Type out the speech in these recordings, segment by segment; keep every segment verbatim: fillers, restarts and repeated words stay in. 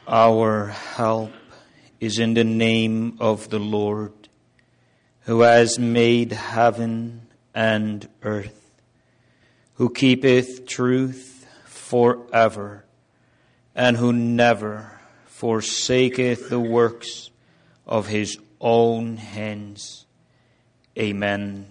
Our help is in the name of the Lord, who has made heaven and earth, who keepeth truth forever, and who never forsaketh the works of his own hands. Amen.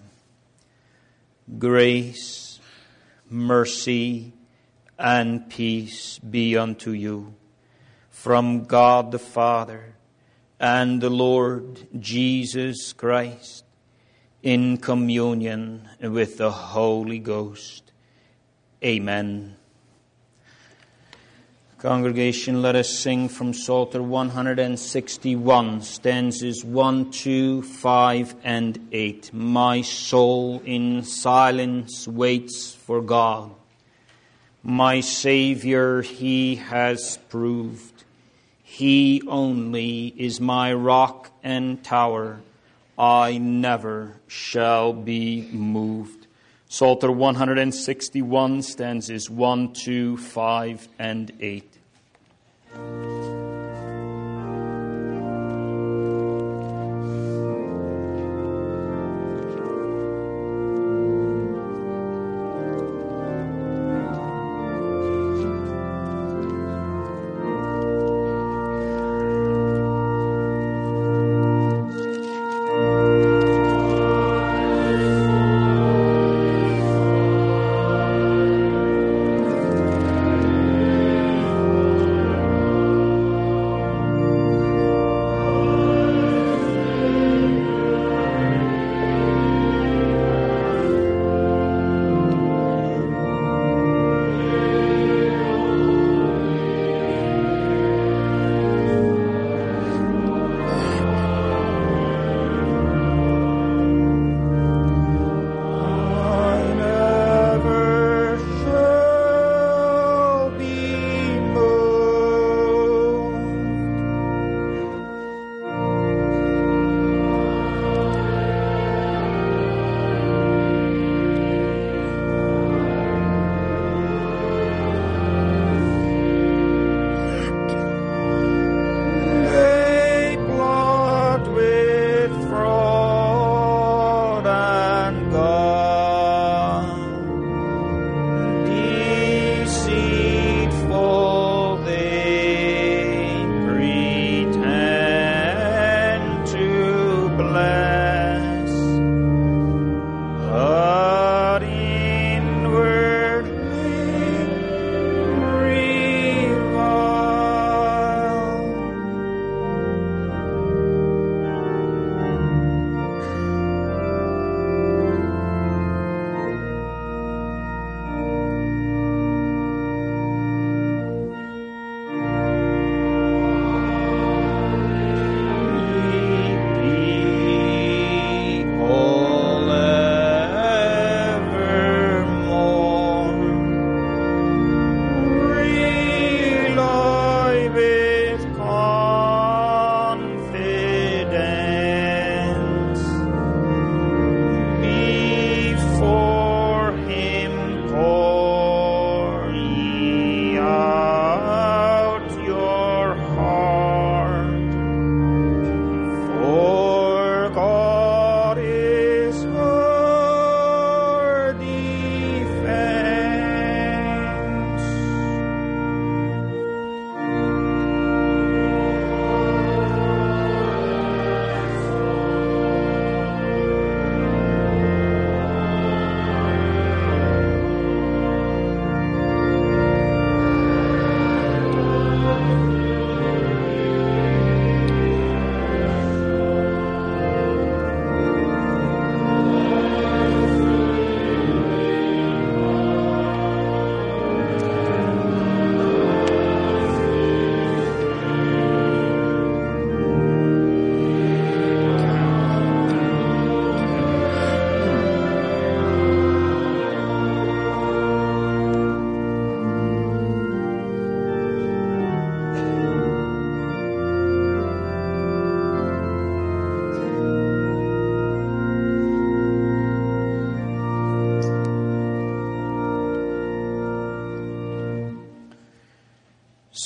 Grace, mercy, and peace be unto you from God the Father and the Lord Jesus Christ, in communion with the Holy Ghost. Amen. Congregation, let us sing from Psalter one hundred sixty-one, stanzas one, two, five, and eight. My soul in silence waits for God. My Savior he has proved. He only is my rock and tower. I never shall be moved. Psalter one hundred sixty-one, stanzas one, two, five, and eight.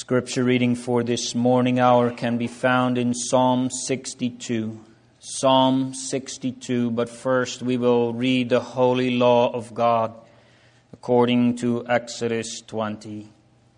Scripture reading for this morning hour can be found in Psalm sixty-two. Psalm sixty-two, but first we will read the holy law of God according to Exodus twenty.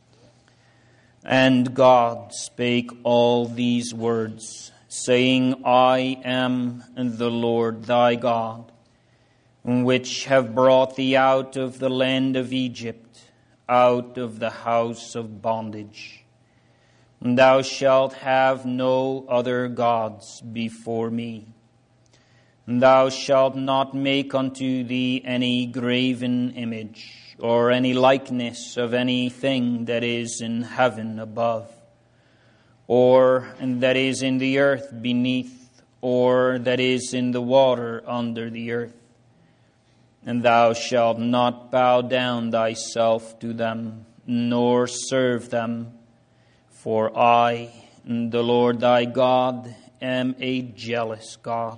And God spake all these words, saying, I am the Lord thy God, which have brought thee out of the land of Egypt, out of the house of bondage. Thou shalt have no other gods before me. Thou shalt not make unto thee any graven image, or any likeness of anything that is in heaven above, or that is in the earth beneath, or that is in the water under the earth. And thou shalt not bow down thyself to them, nor serve them. For I, the Lord thy God, am a jealous God,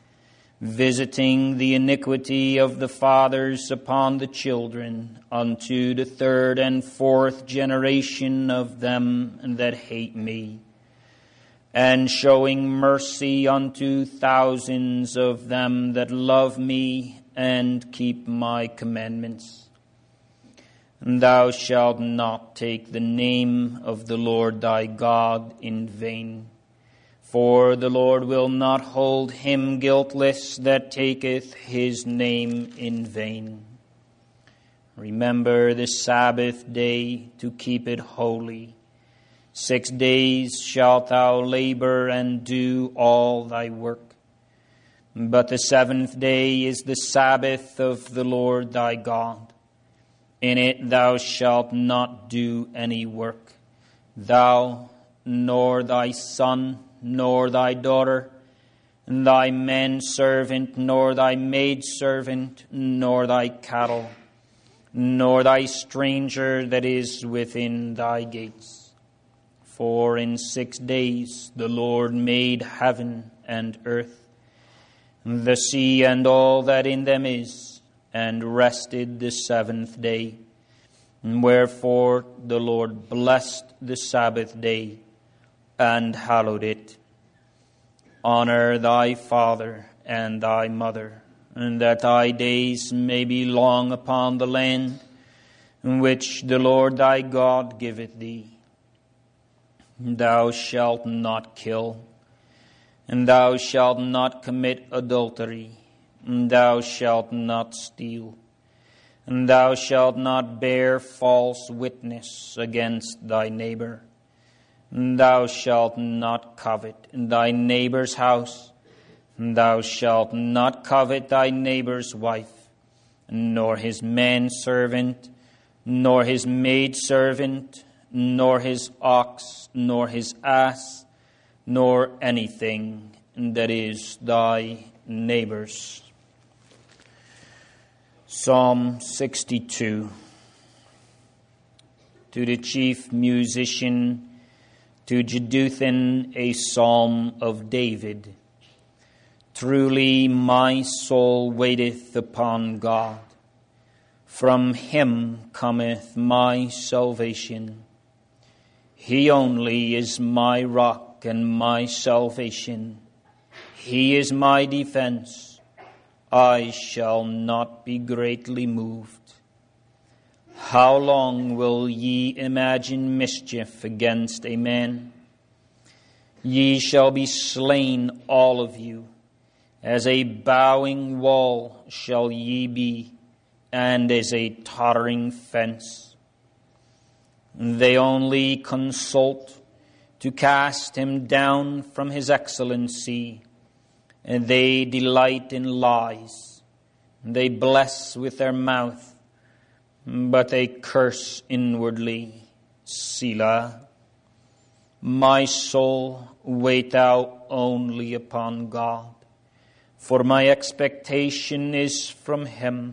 visiting the iniquity of the fathers upon the children, unto the third and fourth generation of them that hate me, and showing mercy unto thousands of them that love me and keep my commandments. And thou shalt not take the name of the Lord thy God in vain, for the Lord will not hold him guiltless that taketh his name in vain. Remember the Sabbath day to keep it holy. Six days shalt thou labor and do all thy work. But the seventh day is the Sabbath of the Lord thy God. In it thou shalt not do any work, thou, nor thy son, nor thy daughter, thy manservant, nor thy maidservant, nor thy cattle, nor thy stranger that is within thy gates. For in six days the Lord made heaven and earth, the sea and all that in them is, and rested the seventh day. Wherefore the Lord blessed the Sabbath day and hallowed it. Honor thy father and thy mother, and that thy days may be long upon the land which the Lord thy God giveth thee. Thou shalt not kill. And thou shalt not commit adultery, and thou shalt not steal, and thou shalt not bear false witness against thy neighbor, and thou shalt not covet thy neighbor's house, and thou shalt not covet thy neighbor's wife, nor his manservant, nor his maidservant, nor his ox, nor his ass, nor anything that is thy neighbor's. Psalm sixty-two. To the chief musician, to Jeduthun, a psalm of David. Truly my soul waiteth upon God. From him cometh my salvation. He only is my rock and my salvation. He is my defense. I shall not be greatly moved. How long will ye imagine mischief against a man? Ye shall be slain, all of you. As a bowing wall shall ye be, and as a tottering fence. They only consult to cast him down from his excellency, and they delight in lies. They bless with their mouth, but they curse inwardly. Selah. My soul, wait thou only upon God, for my expectation is from him.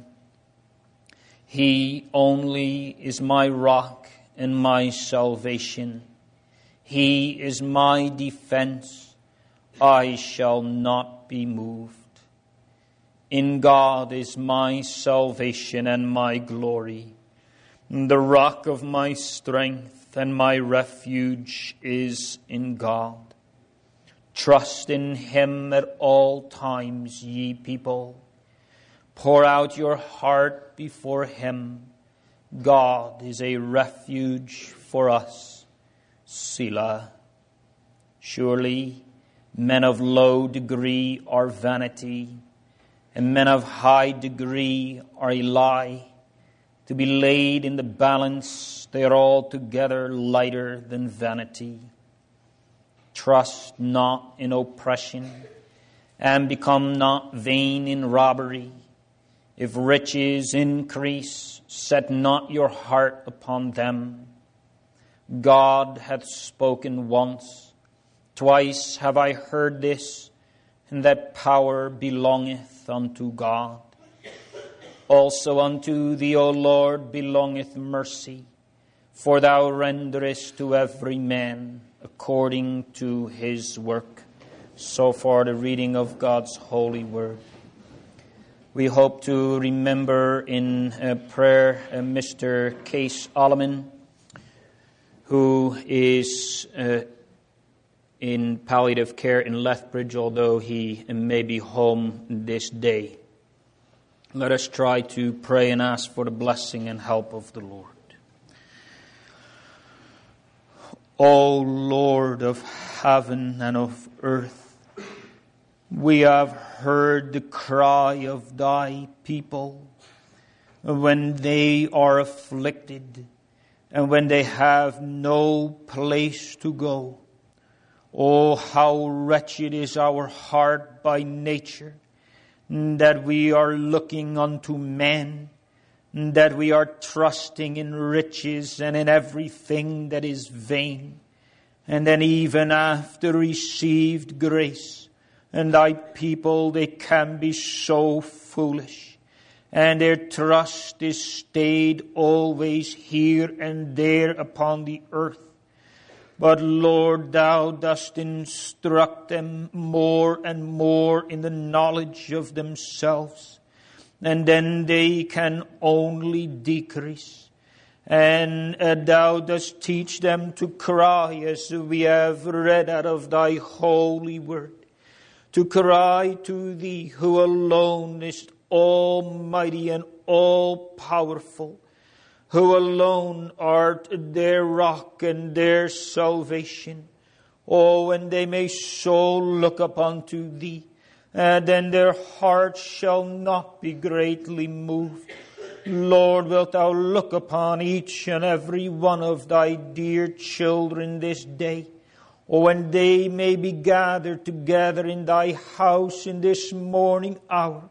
He only is my rock and my salvation. He is my defense. I shall not be moved. In God is my salvation and my glory, the rock of my strength, and my refuge is in God. Trust in him at all times, ye people. Pour out your heart before him. God is a refuge for us. Selah. Surely men of low degree are vanity, and men of high degree are a lie. To be laid in the balance, they are altogether lighter than vanity. Trust not in oppression, and become not vain in robbery. If riches increase, set not your heart upon them. God hath spoken once, twice have I heard this, and that power belongeth unto God. Also unto thee, O Lord, belongeth mercy, for thou renderest to every man according to his work. So far the reading of God's holy word. We hope to remember in uh, prayer uh, Mister Case Alleman, who is uh, in palliative care in Lethbridge, although he may be home this day. Let us try to pray and ask for the blessing and help of the Lord. O Lord of heaven and of earth, we have heard the cry of thy people when they are afflicted and when they have no place to go. Oh, how wretched is our heart by nature, that we are looking unto men, that we are trusting in riches and in everything that is vain. And then even after received grace, and thy people, they can be so foolish, and their trust is stayed always here and there upon the earth. But Lord, thou dost instruct them more and more in the knowledge of themselves, and then they can only decrease. And uh, thou dost teach them to cry, as we have read out of thy holy word, to cry to thee who alone is almighty and all-powerful, who alone art their rock and their salvation. Oh, and they may so look up unto thee, and then their hearts shall not be greatly moved. Lord, wilt thou look upon each and every one of thy dear children this day? Oh, when they may be gathered together in thy house in this morning hour,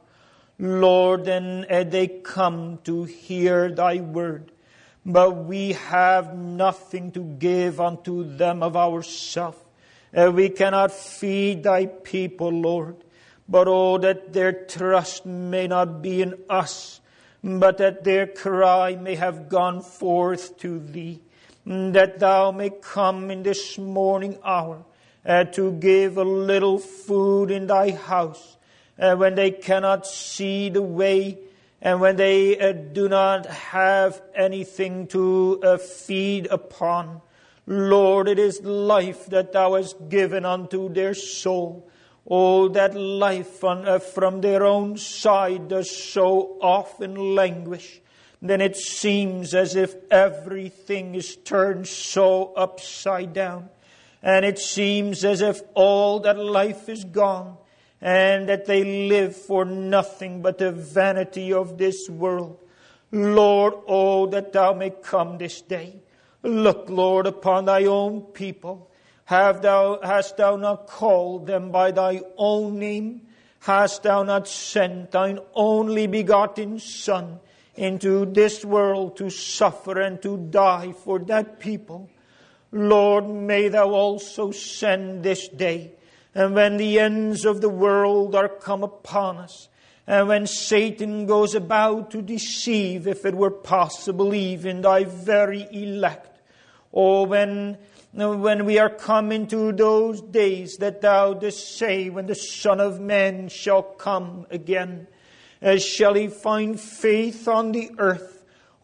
Lord, then uh, they come to hear thy word. But we have nothing to give unto them of ourselves. Uh, we cannot feed thy people, Lord. But oh, that their trust may not be in us, but that their cry may have gone forth to thee, that thou may come in this morning hour uh, to give a little food in thy house, uh, when they cannot see the way, and when they uh, do not have anything to uh, feed upon. Lord, it is life that thou hast given unto their soul. Oh, that life on, uh, from their own side does so often languish. Then it seems as if everything is turned so upside down. And it seems as if all that life is gone, and that they live for nothing but the vanity of this world. Lord, oh, that thou may come this day. Look, Lord, upon thy own people. Have thou, hast thou not called them by thy own name? Hast thou not sent thine only begotten Son into this world to suffer and to die for that people? Lord, may thou also send this day, and when the ends of the world are come upon us, and when Satan goes about to deceive, if it were possible, even thy very elect, or when, when we are come into those days that thou dost say, when the Son of Man shall come again, uh, shall he find faith on the earth?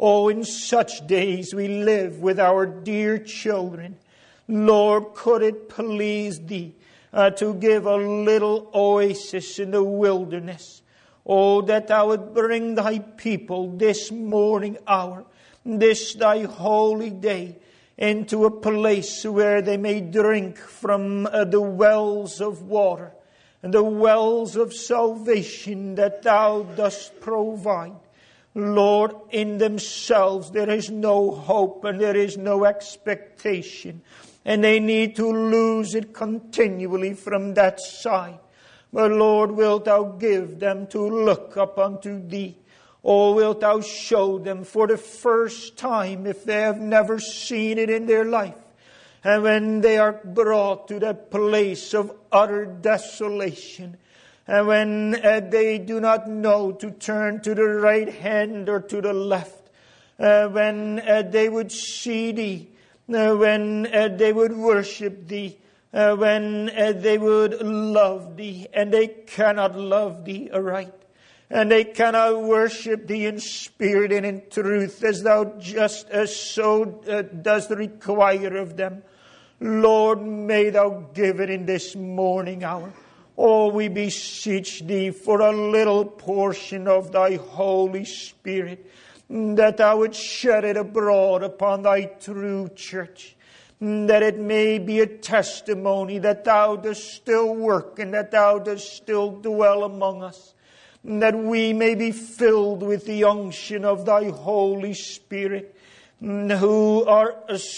Oh, in such days we live with our dear children. Lord, could it please Thee uh, to give a little oasis in the wilderness? Oh, that Thou would bring Thy people this morning hour, this Thy holy day, into a place where they may drink from uh, the wells of water, and the wells of salvation that Thou dost provide. Lord, in themselves there is no hope and there is no expectation, and they need to lose it continually from that side. But Lord, wilt Thou give them to look up unto Thee? Or wilt Thou show them for the first time, if they have never seen it in their life, and when they are brought to that place of utter desolation, and when uh, they do not know to turn to the right hand or to the left, uh, when uh, they would see Thee, uh, when uh, they would worship Thee, uh, when uh, they would love Thee, and they cannot love Thee aright. And they cannot worship Thee in spirit and in truth as Thou just as so uh, does require of them. Lord, may Thou give it in this morning hour. Oh, we beseech Thee for a little portion of Thy Holy Spirit, that Thou would shed it abroad upon Thy true church, that it may be a testimony that Thou dost still work and that Thou dost still dwell among us, that we may be filled with the unction of Thy Holy Spirit, who are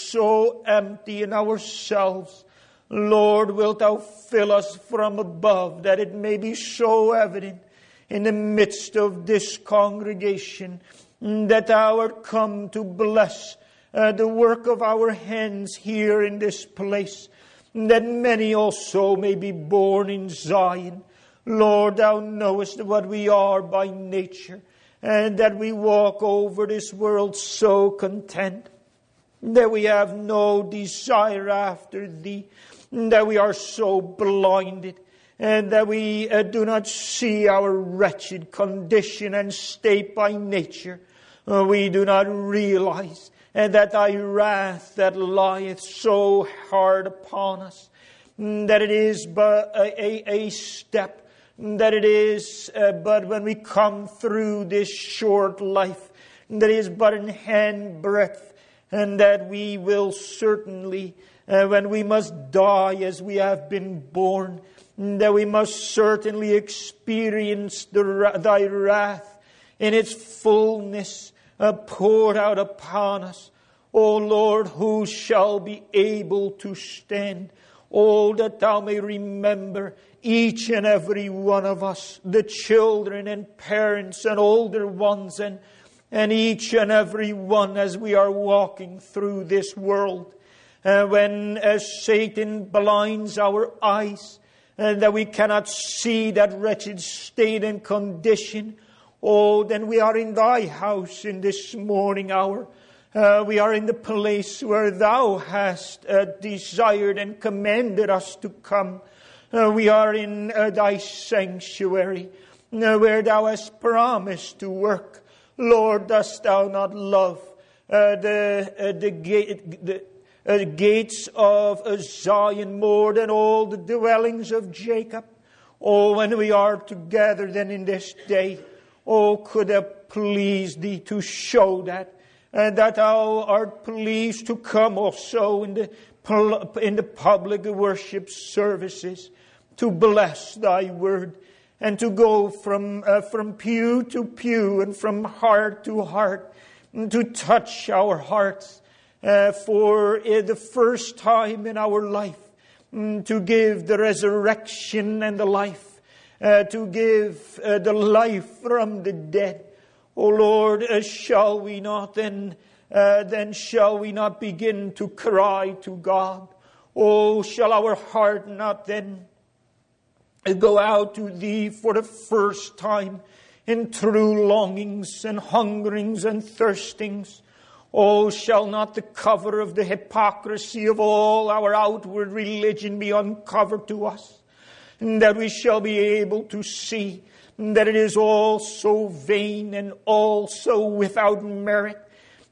so empty in ourselves. Lord, wilt Thou fill us from above, that it may be so evident in the midst of this congregation that Thou art come to bless uh, the work of our hands here in this place, that many also may be born in Zion. Lord, Thou knowest what we are by nature, and that we walk over this world so content, that we have no desire after Thee, that we are so blinded, and that we uh, do not see our wretched condition and state by nature. Uh, we do not realize uh, that Thy wrath that lieth so hard upon us, that it is but a, a, a step, that it is uh, but when we come through this short life, that is but in handbreadth, and that we will certainly, uh, when we must die as we have been born, that we must certainly experience the, Thy wrath in its fullness uh, poured out upon us. O Lord, who shall be able to stand? Oh, that Thou may remember each and every one of us, the children and parents and older ones, and, and each and every one as we are walking through this world. Uh, when uh, Satan blinds our eyes, and that we cannot see that wretched state and condition, oh, then we are in Thy house in this morning hour. Uh, we are in the place where Thou hast uh, desired and commanded us to come. Uh, we are in uh, Thy sanctuary, uh, where Thou hast promised to work. Lord, dost Thou not love uh, the uh, the, gate, the uh, gates of uh, Zion more than all the dwellings of Jacob? Oh, when we are together then in this day, oh, could it please Thee to show that, and that Thou art pleased to come also in the in the public worship services, to bless Thy word, and to go from uh, from pew to pew and from heart to heart, and to touch our hearts uh, for uh, the first time in our life, um, to give the resurrection and the life, uh, to give uh, the life from the dead. O Lord, uh, shall we not then, uh, then shall we not begin to cry to God? Oh, shall our heart not then go out to Thee for the first time in true longings and hungerings and thirstings? Oh, shall not the cover of the hypocrisy of all our outward religion be uncovered to us, and that we shall be able to see that it is all so vain and all so without merit,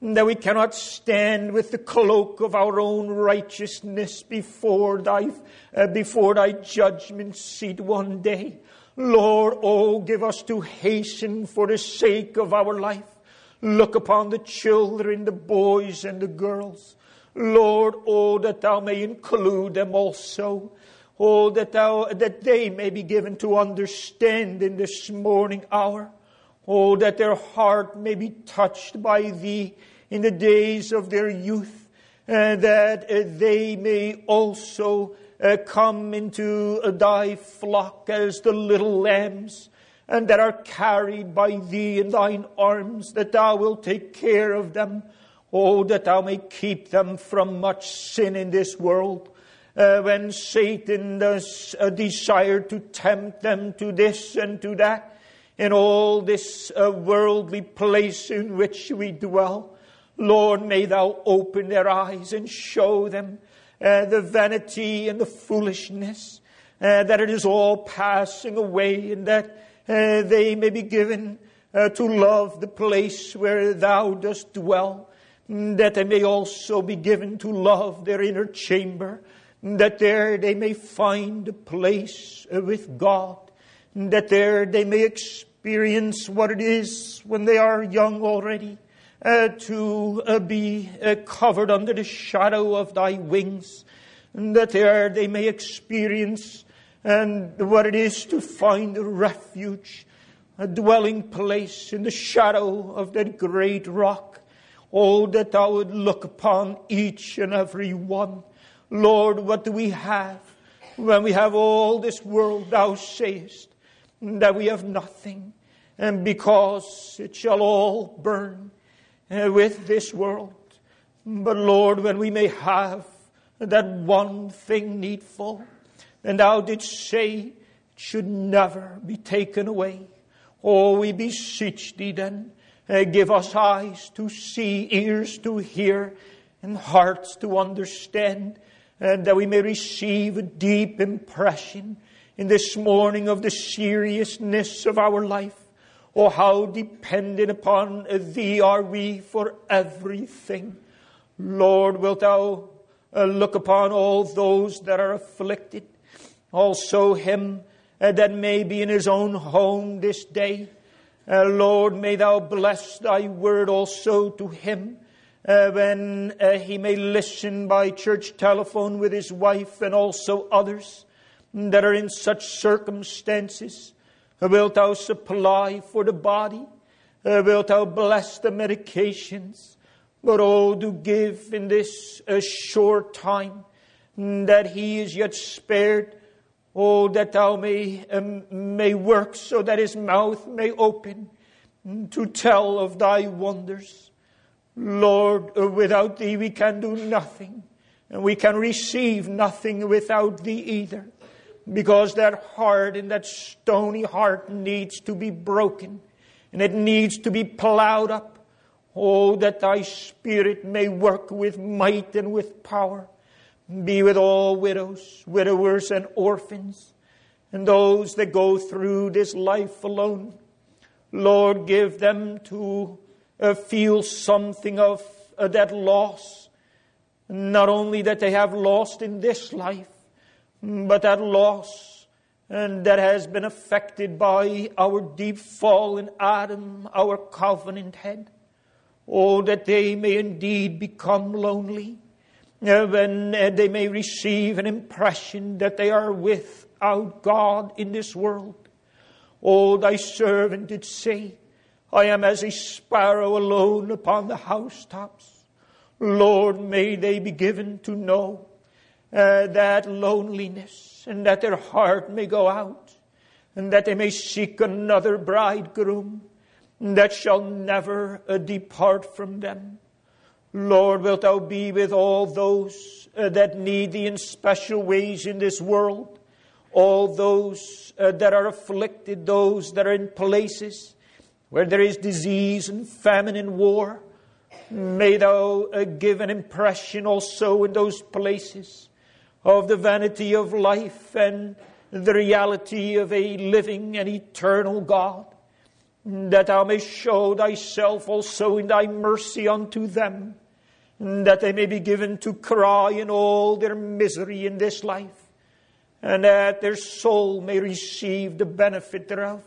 that we cannot stand with the cloak of our own righteousness before thy, uh, before thy judgment seat one day. Lord, oh, give us to hasten for the sake of our life. Look upon the children, the boys and the girls. Lord, oh, that thou may include them also. Oh, that thou, that they may be given to understand in this morning hour. Oh, that their heart may be touched by thee in the days of their youth, and that uh, they may also uh, come into uh, thy flock as the little lambs, and that are carried by thee in thine arms, that thou wilt take care of them. Oh, that thou may keep them from much sin in this world. Uh, when Satan does uh, desire to tempt them to this and to that, in all this uh, worldly place in which we dwell, Lord, may thou open their eyes and show them uh, the vanity and the foolishness, uh, that it is all passing away, and that uh, they may be given uh, to love the place where thou dost dwell, that they may also be given to love their inner chamber, that there they may find a place uh, with God, that there they may experience what it is when they are young already, Uh, to uh, be uh, covered under the shadow of thy wings, and that there they may experience and what it is to find a refuge, a dwelling place in the shadow of that great rock. Oh, that thou would look upon each and every one. Lord, what do we have when we have all this world? Thou sayest that we have nothing, and because it shall all burn with this world. But Lord, when we may have that one thing needful, and thou didst say it should never be taken away. Oh, we beseech thee then, uh, give us eyes to see, ears to hear, and hearts to understand, and that we may receive a deep impression in this morning of the seriousness of our life. Oh, how dependent upon thee are we for everything. Lord, wilt thou uh, look upon all those that are afflicted, also him uh, that may be in his own home this day. Uh, Lord, may thou bless thy word also to him uh, when uh, he may listen by church telephone with his wife and also others that are in such circumstances. Wilt thou supply for the body? Uh, wilt thou bless the medications? But oh, do give in this uh, short time that he is yet spared. Oh, that thou may, um, may work so that his mouth may open to tell of thy wonders. Lord, uh, without thee we can do nothing. And we can receive nothing without thee either. Because that heart and that stony heart needs to be broken. And it needs to be plowed up. Oh, that thy Spirit may work with might and with power. Be with all widows, widowers and orphans. And those that go through this life alone. Lord, give them to uh, feel something of uh, that loss. Not only that they have lost in this life, but that loss and that has been affected by our deep fall in Adam, our covenant head. Oh, that they may indeed become lonely. Uh, when uh, they may receive an impression that they are without God in this world. Oh, thy servant did say, I am as a sparrow alone upon the housetops. Lord, may they be given to know Uh, that loneliness, and that their heart may go out, and that they may seek another bridegroom that shall never uh, depart from them. Lord, wilt thou be with all those uh, that need thee in special ways in this world, all those uh, that are afflicted, those that are in places where there is disease and famine and war. May thou uh, give an impression also in those places of the vanity of life and the reality of a living and eternal God. that thou mayst show thyself also in thy mercy unto them, that they may be given to cry in all their misery in this life, and that their soul may receive the benefit thereof.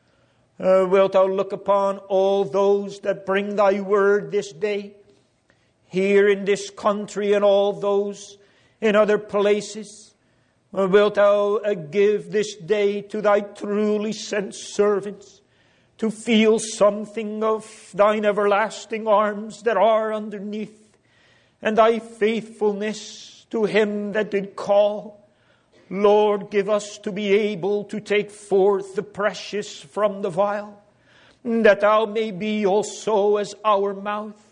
Uh, wilt thou look upon all those that bring thy word this day, here in this country and all those in other places? Uh, wilt thou uh, give this day to thy truly sent servants to feel something of thine everlasting arms that are underneath, and thy faithfulness to him that did call. Lord, give us to be able to take forth the precious from the vile, that thou may be also as our mouth,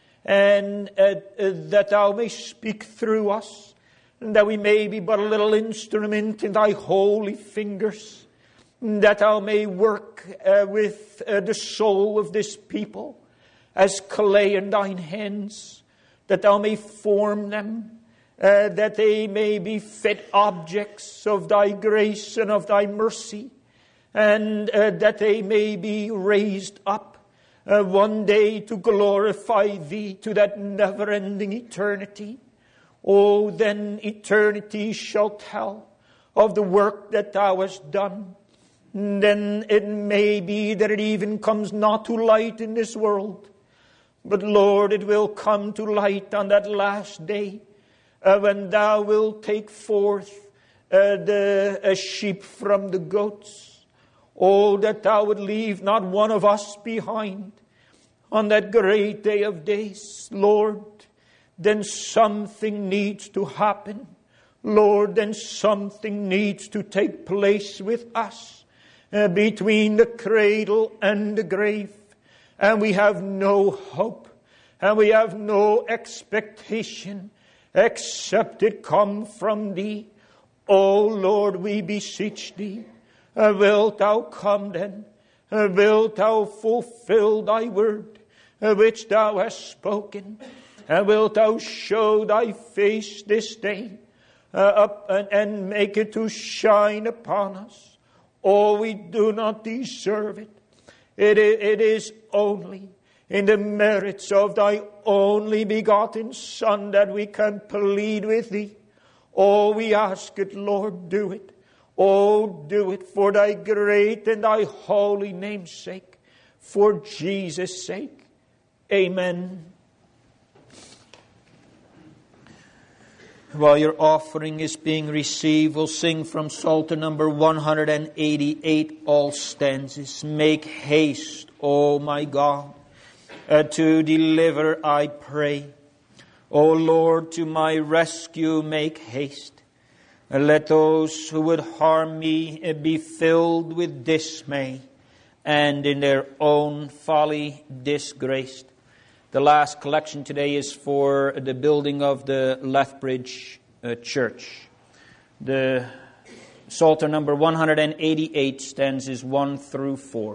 and uh, uh, that thou may speak through us, and that we may be but a little instrument in thy holy fingers, that thou may work uh, with uh, the soul of this people as clay in thine hands, that thou may form them, Uh, that they may be fit objects of thy grace and of thy mercy, and uh, that they may be raised up uh, one day to glorify thee to that never-ending eternity. Oh, then eternity shall tell of the work that thou hast done. And then it may be that it even comes not to light in this world, but Lord, it will come to light on that last day, Uh, when thou wilt take forth uh, the uh, sheep from the goats. Oh, that thou would leave not one of us behind on that great day of days. Lord, then something needs to happen. Lord, then something needs to take place with us uh, between the cradle and the grave. And we have no hope, and we have no expectation, except it come from thee. O Lord, we beseech thee, uh, wilt thou come then? Uh, wilt thou fulfill thy word, uh, which thou hast spoken? And wilt thou show thy face this day, uh, up and, and make it to shine upon us? Oh, we do not deserve it. It, it is only in the merits of thy only begotten Son that we can plead with thee. Oh, we ask it, Lord, do it. Oh, do it for thy great and thy holy name's sake, for Jesus' sake. Amen. While your offering is being received, we'll sing from Psalter number one hundred eighty-eight, all stanzas. Make haste, O my God, Uh, to deliver, I pray. O Lord, to my rescue make haste. Uh, let those who would harm me uh, be filled with dismay, and in their own folly disgraced. The last collection today is for the building of the Lethbridge uh, Church. The Psalter number one hundred eighty-eight, stanzas one through four.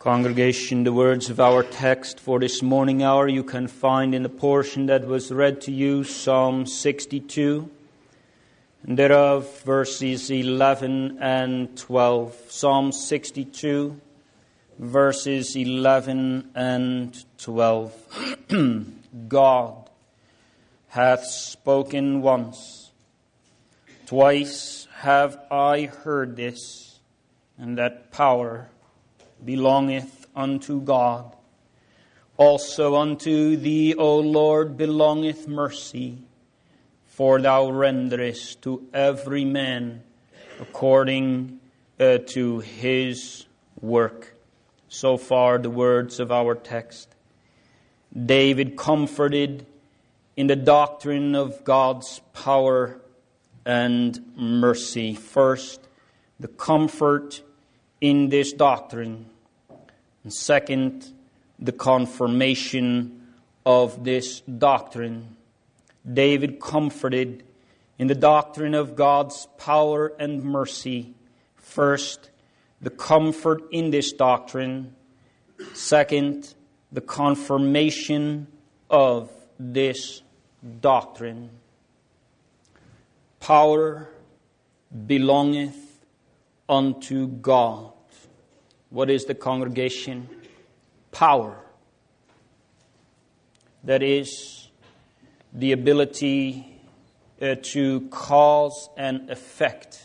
Congregation, the words of our text for this morning hour you can find in the portion that was read to you, Psalm sixty-two, and thereof verses eleven and twelve. Psalm sixty-two, verses eleven and twelve. God hath spoken once, twice have I heard this, and that power belongeth unto God. Also unto thee, O Lord, belongeth mercy, for thou renderest to every man according uh, to his work. So far the words of our text. David comforted in the doctrine of God's power and mercy. First, the comfort in this doctrine. And second, the confirmation of this doctrine. David comforted in the doctrine of God's power and mercy. First, the comfort in this doctrine. Second, the confirmation of this doctrine. Power belongeth unto God. What is the congregation? Power. That is the ability uh, to cause and effect.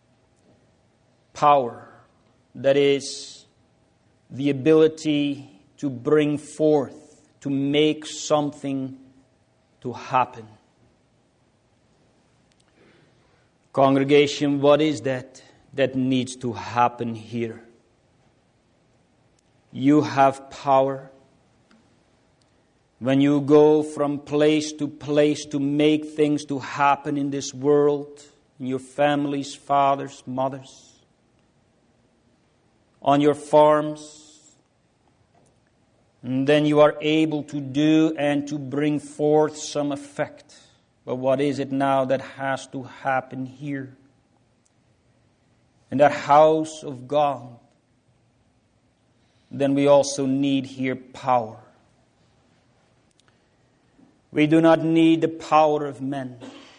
Power. That is the ability to bring forth, to make something to happen. Congregation, what is that that needs to happen here? You have power. When you go from place to place to make things to happen in this world, in your families, fathers, mothers, on your farms, and then you are able to do and to bring forth some effect. But what is it now that has to happen here? In that house of God, then we also need here power. We do not need the power of men.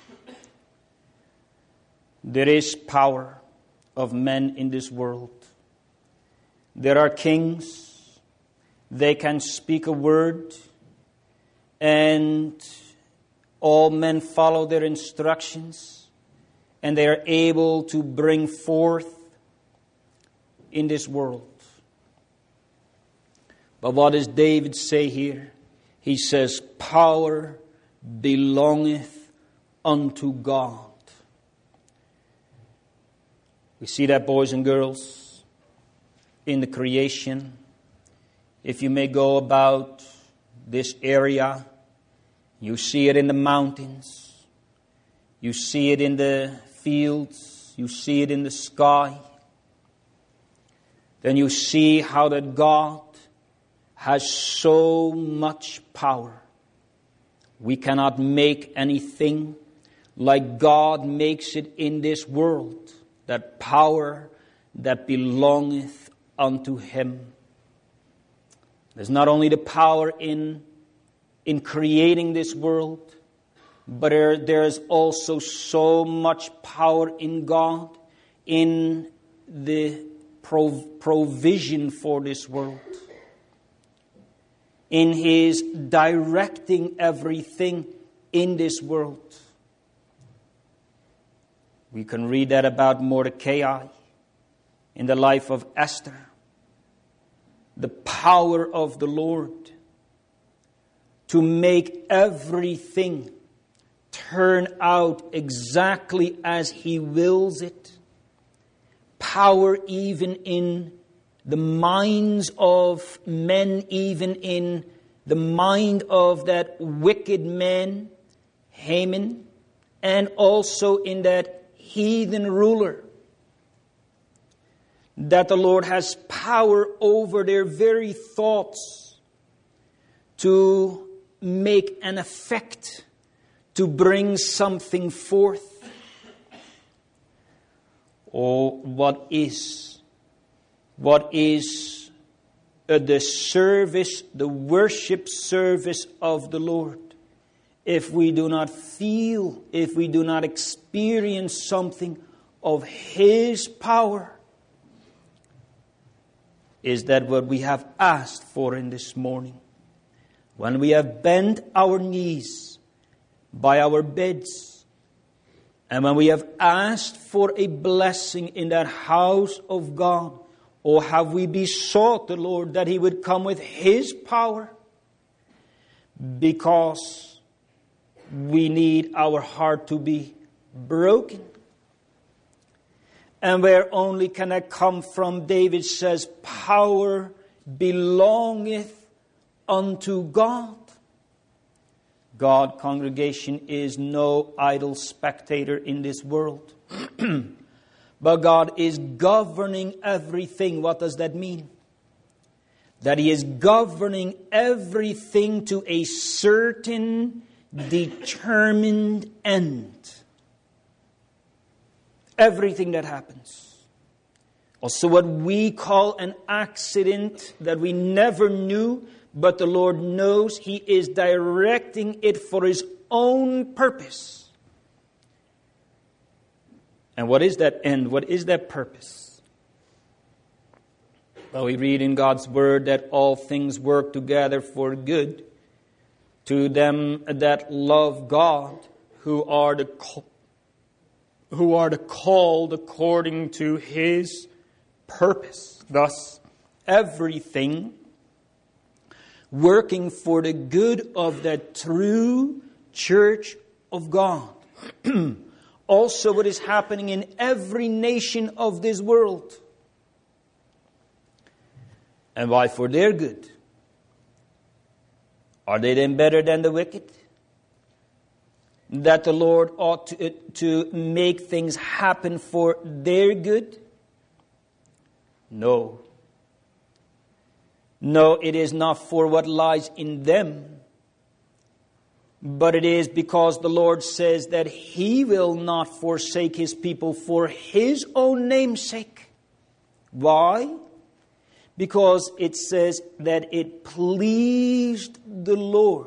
There is power of men in this world. There are kings. They can speak a word, and all men follow their instructions, and they are able to bring forth in this world. But what does David say here? He says, power belongeth unto God. We see that, boys and girls, in the creation. If you may go about this area, you see it in the mountains. You see it in the fields. You see it in the sky. Then you see how that God has so much power. We cannot make anything like God makes it in this world. That power that belongeth unto Him. There's not only the power in, in creating this world, but there, there is also so much power in God in the prov- provision for this world. In His directing everything in this world. We can read that about Mordecai in the life of Esther. The power of the Lord to make everything turn out exactly as He wills it. Power even in the minds of men, even in the mind of that wicked man, Haman, and also in that heathen ruler. That the Lord has power over their very thoughts to make an effect, to bring something forth. Oh, what is What is uh, the service, the worship service of the Lord, if we do not feel, if we do not experience something of His power? Is that what we have asked for in this morning? When we have bent our knees by our beds, and when we have asked for a blessing in that house of God, or have we besought the Lord that He would come with His power? Because we need our heart to be broken. And where only can it come from? David says, power belongeth unto God. God, congregation, is no idle spectator in this world. But God is governing everything. What does that mean? That He is governing everything to a certain determined end. Everything that happens. Also what we call an accident that we never knew, but the Lord knows, He is directing it for His own purpose. And what is that end? What is that purpose? Well, we read in God's Word that all things work together for good to them that love God, who are the who are the called according to His purpose. Thus, everything working for the good of the true church of God. Also, what is happening in every nation of this world. And why? For their good. Are they then better than the wicked? That the Lord ought to, to make things happen for their good? No. No, it is not for what lies in them. But it is because the Lord says that He will not forsake His people for His own name's sake. Why? Because it says that it pleased the Lord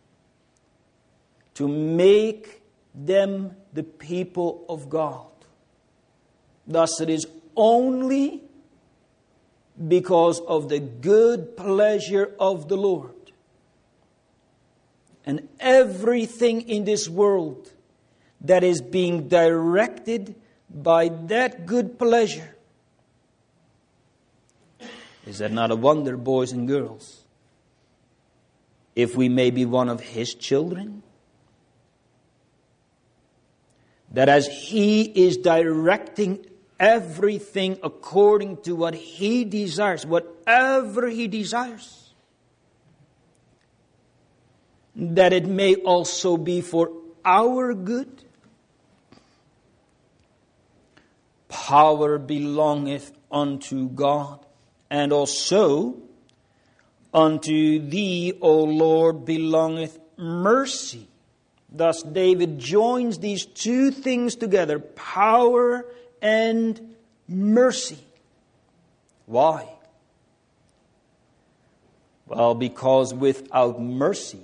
to make them the people of God. Thus it is only because of the good pleasure of the Lord. And everything in this world that is being directed by that good pleasure. Is that not a wonder, boys and girls? If we may be one of His children, that as He is directing everything according to what He desires, whatever He desires, that it may also be for our good. Power belongeth unto God, and also unto Thee, O Lord, belongeth mercy. Thus David joins these two things together, power and mercy. Why? Well, because without mercy,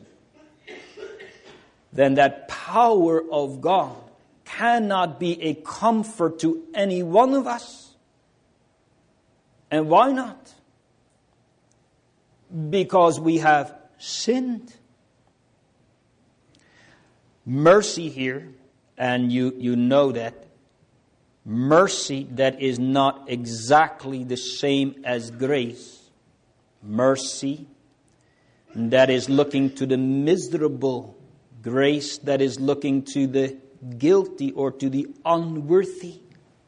then that power of God cannot be a comfort to any one of us. And why not? Because we have sinned. Mercy here, and you, you know that, mercy that is not exactly the same as grace. Mercy that is looking to the miserable, grace that is looking to the guilty or to the unworthy.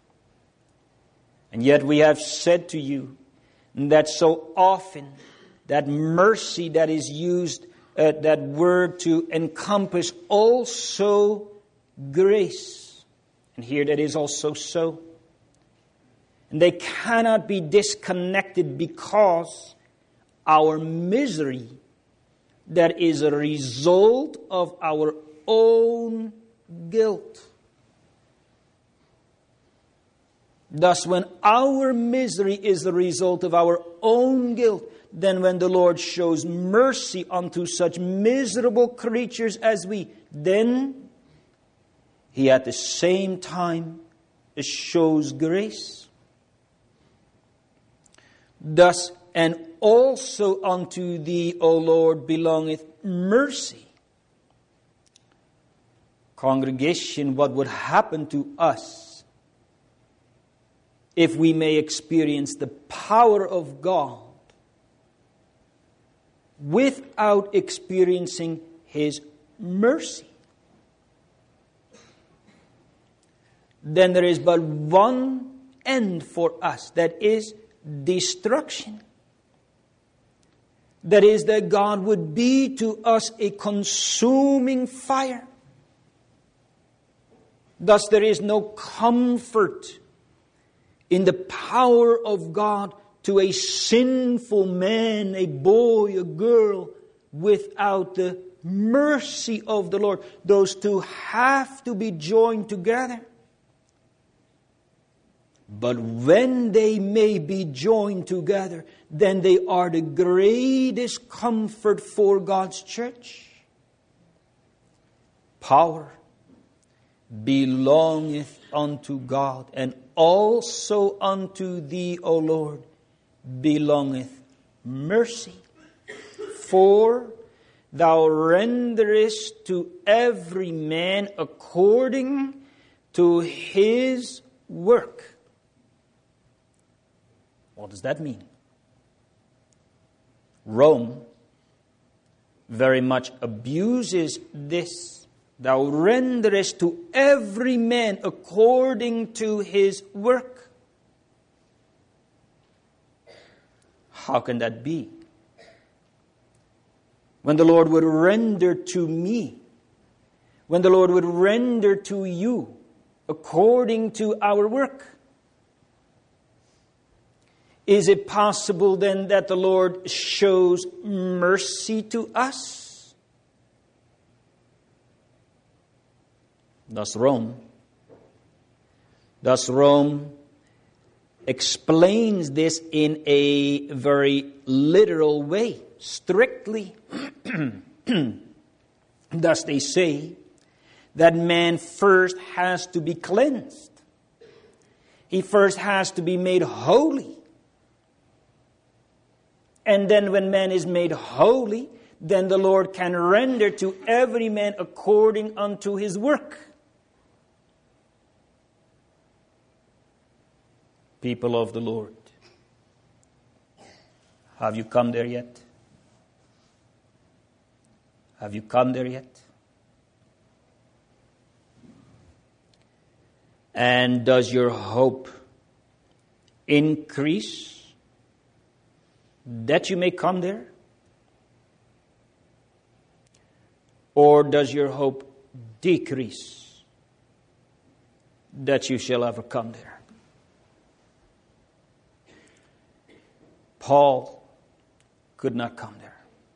And yet we have said to you that so often that mercy that is used, uh, that word to encompass also grace. And here that is also so. And they cannot be disconnected because our misery that is a result of our own guilt. Thus, when our misery is the result of our own guilt, then when the Lord shows mercy unto such miserable creatures as we, then He at the same time shows grace. Thus, and also unto Thee, O Lord, belongeth mercy. Congregation, what would happen to us if we may experience the power of God without experiencing His mercy? Then there is but one end for us, that is destruction. That is, that God would be to us a consuming fire. Thus there is no comfort in the power of God to a sinful man, a boy, a girl, without the mercy of the Lord. Those two have to be joined together. But when they may be joined together, then they are the greatest comfort for God's church. Power belongeth unto God, and also unto Thee, O Lord, belongeth mercy. For Thou renderest to every man according to his work. What does that mean? Rome very much abuses this. Thou renderest to every man according to his work. How can that be? When the Lord would render to me, when the Lord would render to you according to our work. Is it possible then that the Lord shows mercy to us? Thus Rome, thus Rome explains this in a very literal way, strictly. Thus they say that man first has to be cleansed. He first has to be made holy. And then when man is made holy, then the Lord can render to every man according unto his work. People of the Lord, have you come there yet? Have you come there yet? And does your hope increase that you may come there? Or does your hope decrease that you shall ever come there? Paul could not come there.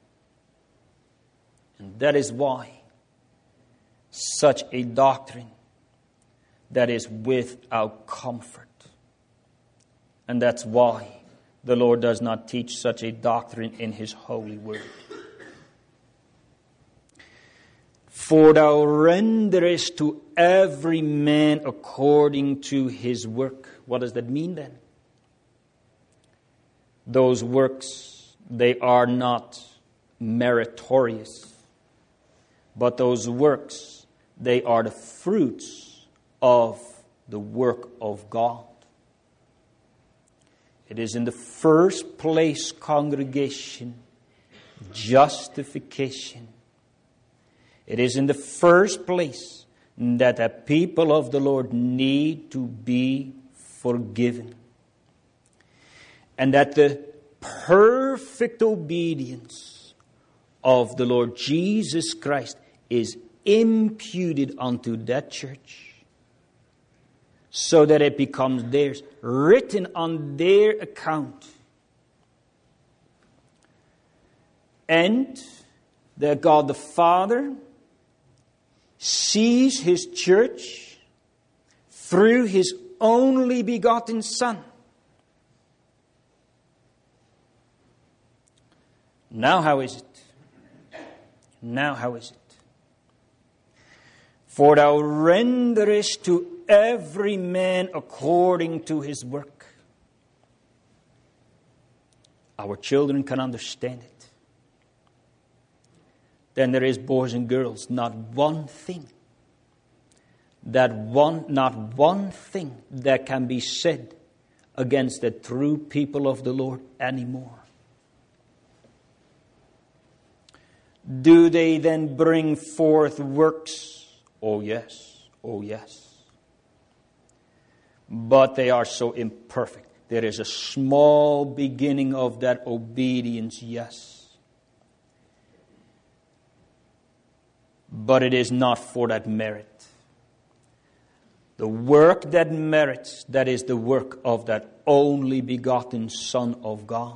And that is why such a doctrine that is without comfort. And that's why the Lord does not teach such a doctrine in His holy word. For Thou renderest to every man according to his work. What does that mean then? Those works, they are not meritorious. But those works, they are the fruits of the work of God. It is in the first place, congregation, justification. It is in the first place that the people of the Lord need to be forgiven. And that the perfect obedience of the Lord Jesus Christ is imputed unto that church, so that it becomes theirs, written on their account. And that God the Father sees His church through His only begotten Son. Now how is it? Now how is it? For thou renderest to every man according to his work. Our children can understand it. Then there is, boys and girls, not one thing, that one, not one thing that can be said against the true people of the Lord anymore. Do they then bring forth works? Oh yes, oh yes. But they are so imperfect. There is a small beginning of that obedience, yes. But it is not for that merit. The work that merits, that is the work of that only begotten Son of God.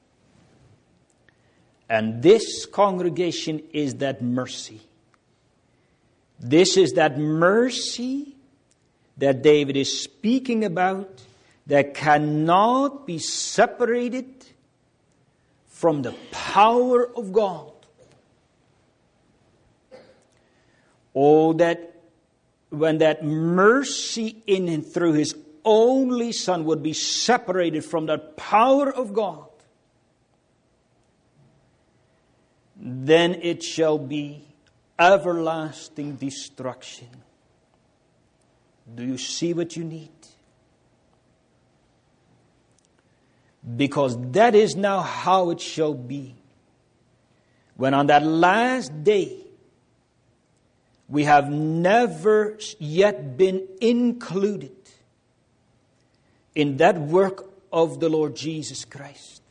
And this congregation is that mercy. This is that mercy that David is speaking about, that cannot be separated from the power of God. Oh, that when that mercy in and through His only Son would be separated from that power of God, then it shall be everlasting destruction. Do you see what you need? Because that is now how it shall be. When on that last day, we have never yet been included in that work of the Lord Jesus Christ.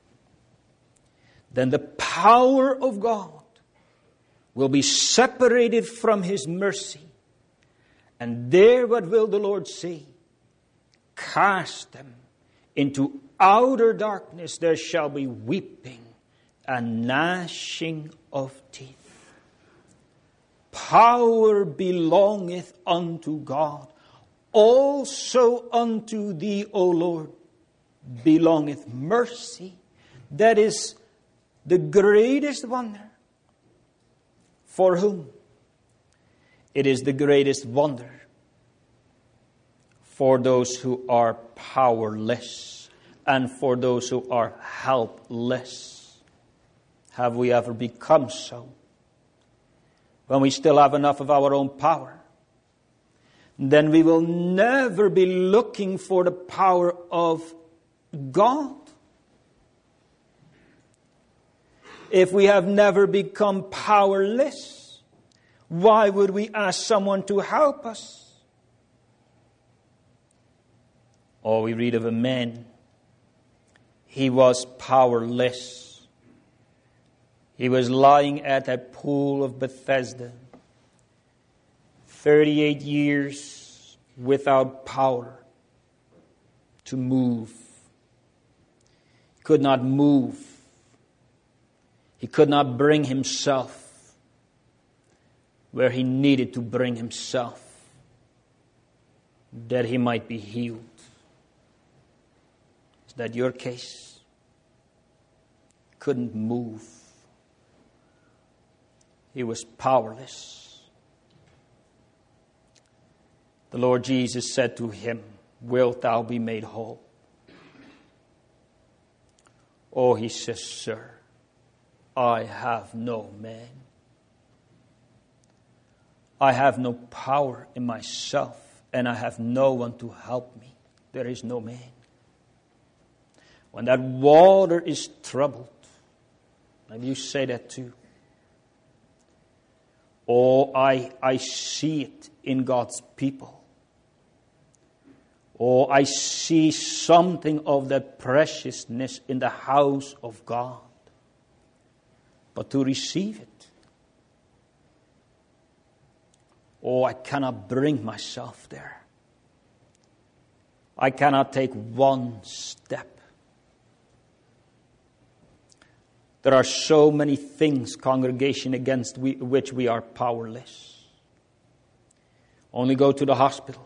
Then the power of God will be separated from His mercy. And there what will the Lord say? Cast them into outer darkness. There shall be weeping and gnashing of teeth. Power belongeth unto God. Also unto thee, O Lord, belongeth mercy. That is the greatest wonder. For whom? It is the greatest wonder for those who are powerless and for those who are helpless. Have we ever become so? When we still have enough of our own power, then we will never be looking for the power of God. If we have never become powerless, why would we ask someone to help us? Oh, we read of a man. He was powerless. He was lying at that pool of Bethesda, thirty-eight years without power to move. He could not move. He could not bring himself where he needed to bring himself, that he might be healed. Is that your case? Couldn't move. He was powerless. The Lord Jesus said to him, "Wilt thou be made whole?" Oh, he says, "Sir, I have no man. I have no power in myself, and I have no one to help me. There is no man." When that water is troubled, maybe you say that too. Oh, I, I see it in God's people. Oh, I see something of that preciousness in the house of God. But to receive it, oh, I cannot bring myself there. I cannot take one step. There are so many things, congregation, against we, which we are powerless. Only go to the hospital.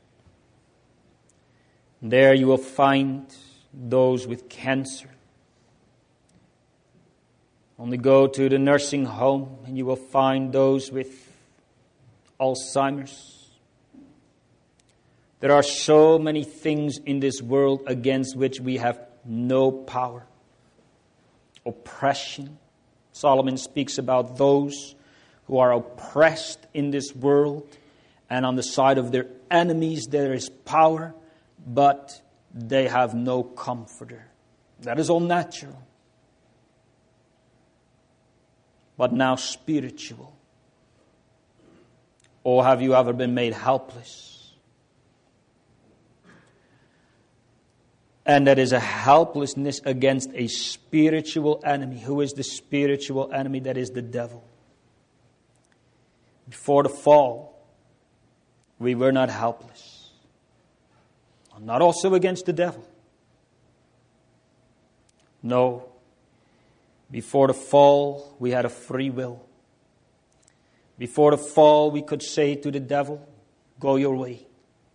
There you will find those with cancer. Only go to the nursing home and you will find those with Alzheimer's. There are so many things in this world against which we have no power. Oppression. Solomon speaks about those who are oppressed in this world, and on the side of their enemies there is power, but they have no comforter. That is all natural. But now spiritual. Or have you ever been made helpless? And that is a helplessness against a spiritual enemy. Who is the spiritual enemy? That is the devil. Before the fall, we were not helpless. Not also against the devil. No. Before the fall, we had a free will. Before the fall, we could say to the devil, go your way.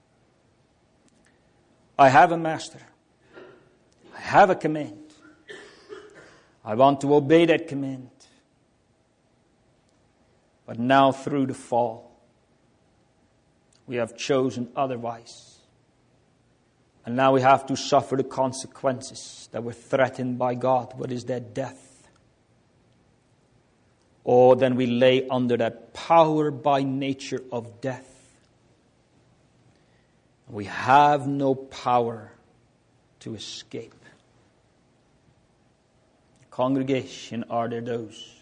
I have a master. I have a command. I want to obey that command. But now through the fall, we have chosen otherwise. And now we have to suffer the consequences that were threatened by God. What is that? Death. Or then we lay under that power by nature of death. We have no power to escape. Congregation, are there those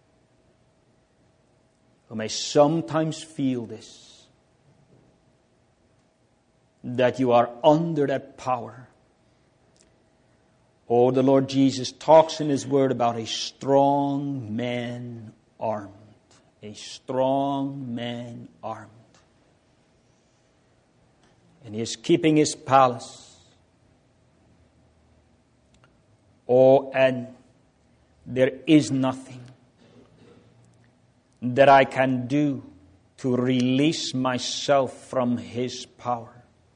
who may sometimes feel this, that you are under that power? Or the Lord Jesus talks in His Word about a strong man armed. A strong man armed. And He is keeping His palace. Oh, and there is nothing that I can do to release myself from His power.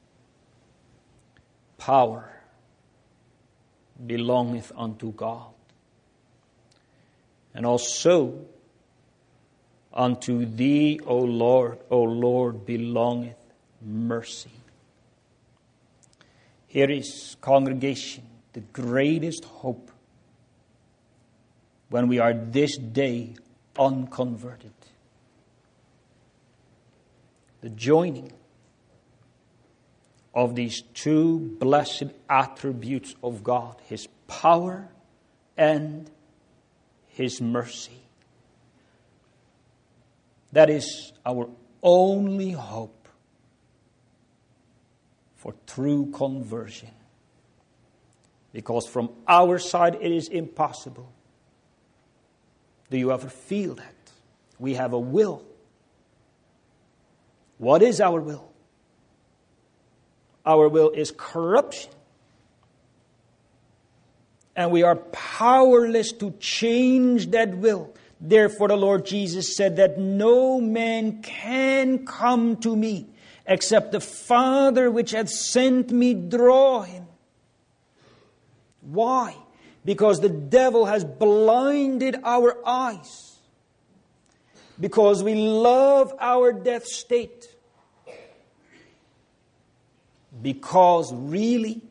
Power belongeth unto God. And also unto Thee, O Lord, O Lord, belongeth mercy. Here is, congregation, the greatest hope when we are this day unconverted. The joining of these two blessed attributes of God, His power and His mercy. That is our only hope for true conversion. Because from our side it is impossible. Do you ever feel that? We have a will. What is our will? Our will is corruption. And we are powerless to change that will. Therefore the Lord Jesus said that no man can come to me except the Father which hath sent me draw him. Why? Because the devil has blinded our eyes. Because we love our death state. Because really,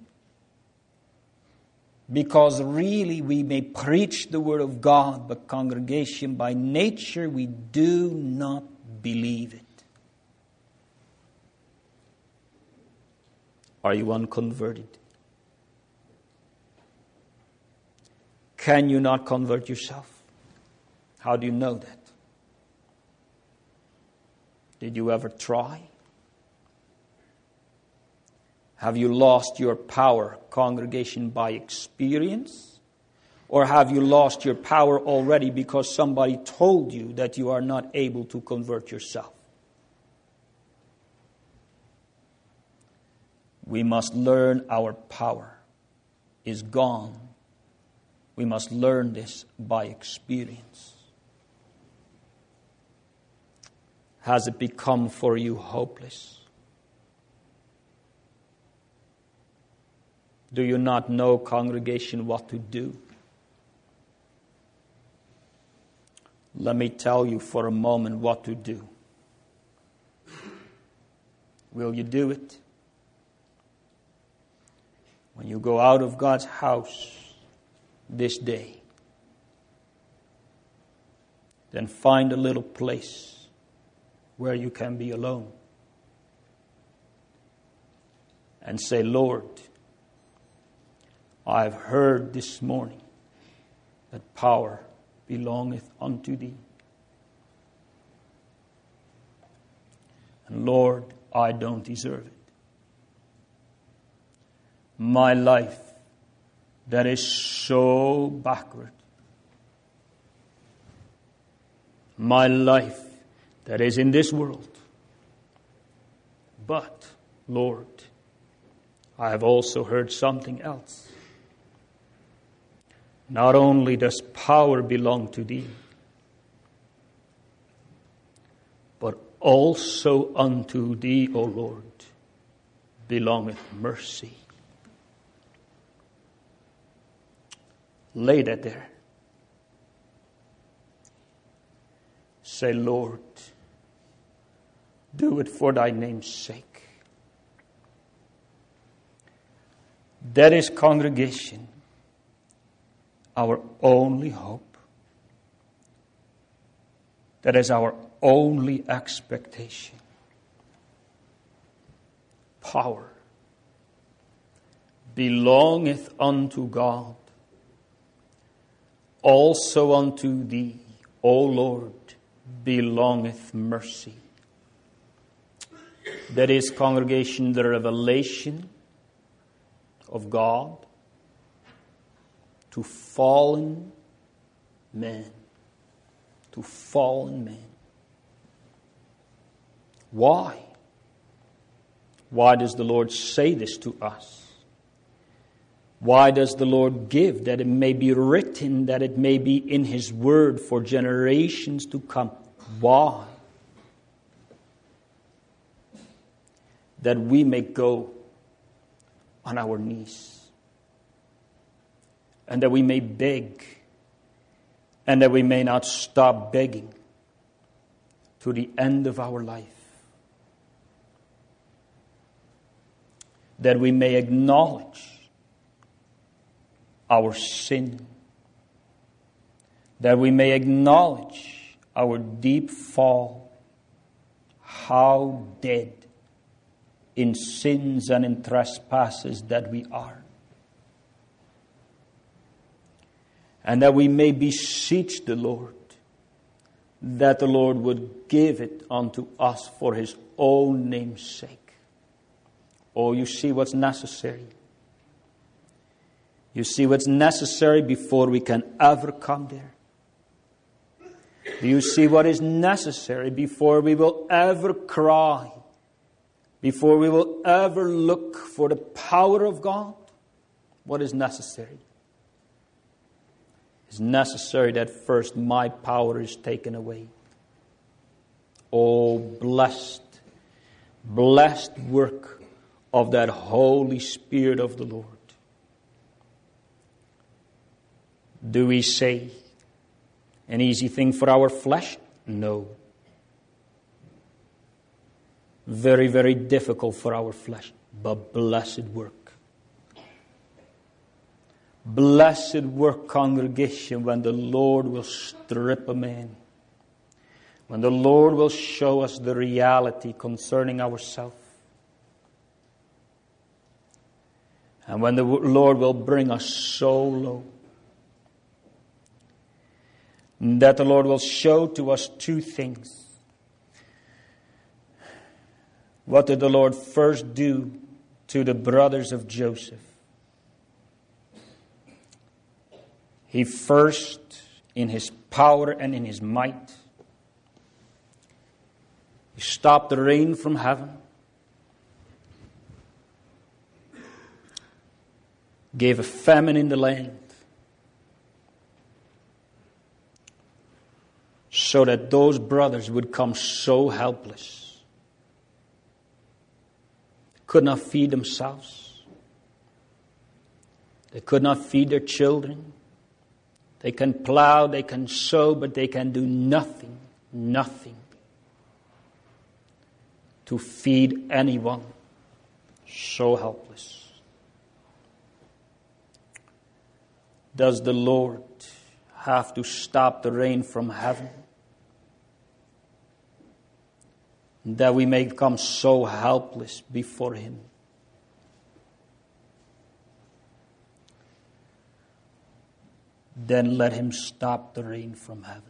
because really we may preach the Word of God, but congregation, by nature we do not believe it. Are you unconverted? Can you not convert yourself? How do you know that? Did you ever try? Have you lost your power, congregation, by experience? Or have you lost your power already because somebody told you that you are not able to convert yourself? We must learn our power is gone. We must learn this by experience. Has it become for you hopeless? Do you not know, congregation, what to do? let me tell you for a moment what to do. Will you do it? When you go out of God's house this day, then find a little place where you can be alone. And say, Lord, I've heard this morning that power belongeth unto thee. And Lord, I don't deserve it. My life that is so backward. My life that is in this world. But, Lord, I have also heard something else. Not only does power belong to thee, but also unto thee, O Lord, belongeth mercy. Lay that there. Say, Lord, do it for thy name's sake. That is, congregation, our only hope. That is our only expectation. Power belongeth unto God, also unto thee, O Lord, belongeth mercy. That is, congregation, the revelation of God to fallen men. To fallen men. Why? Why does the Lord say this to us? Why does the Lord give? That it may be written, that it may be in His Word for generations to come. Why? That we may go on our knees. And that we may beg. And that we may not stop begging to the end of our life. That we may acknowledge our sin. That we may acknowledge our deep fall. How dead in sins and in trespasses that we are. And that we may beseech the Lord, that the Lord would give it unto us for His own name's sake. Oh, you see what's necessary. You see what's necessary before we can ever come there. Do you see what is necessary before we will ever cry? Before we will ever look for the power of God? What is necessary? It's necessary that first my power is taken away. Oh, blessed, blessed work of that Holy Spirit of the Lord. Do we say an easy thing for our flesh? No. Very, very difficult for our flesh, but blessed work. Blessed work, congregation, when the Lord will strip a man. When the Lord will show us the reality concerning ourselves. And when the Lord will bring us so low. That the Lord will show to us two things. What did the Lord first do to the brothers of Joseph? He first, in His power and in His might, He stopped the rain from heaven, gave a famine in the land, so that those brothers would come so helpless, could not feed themselves, they could not feed their children, They can plow, they can sow, but they can do nothing, nothing to feed anyone. So helpless. Does the Lord have to stop the rain from heaven that we may become so helpless before Him? Then let Him stop the rain from heaven.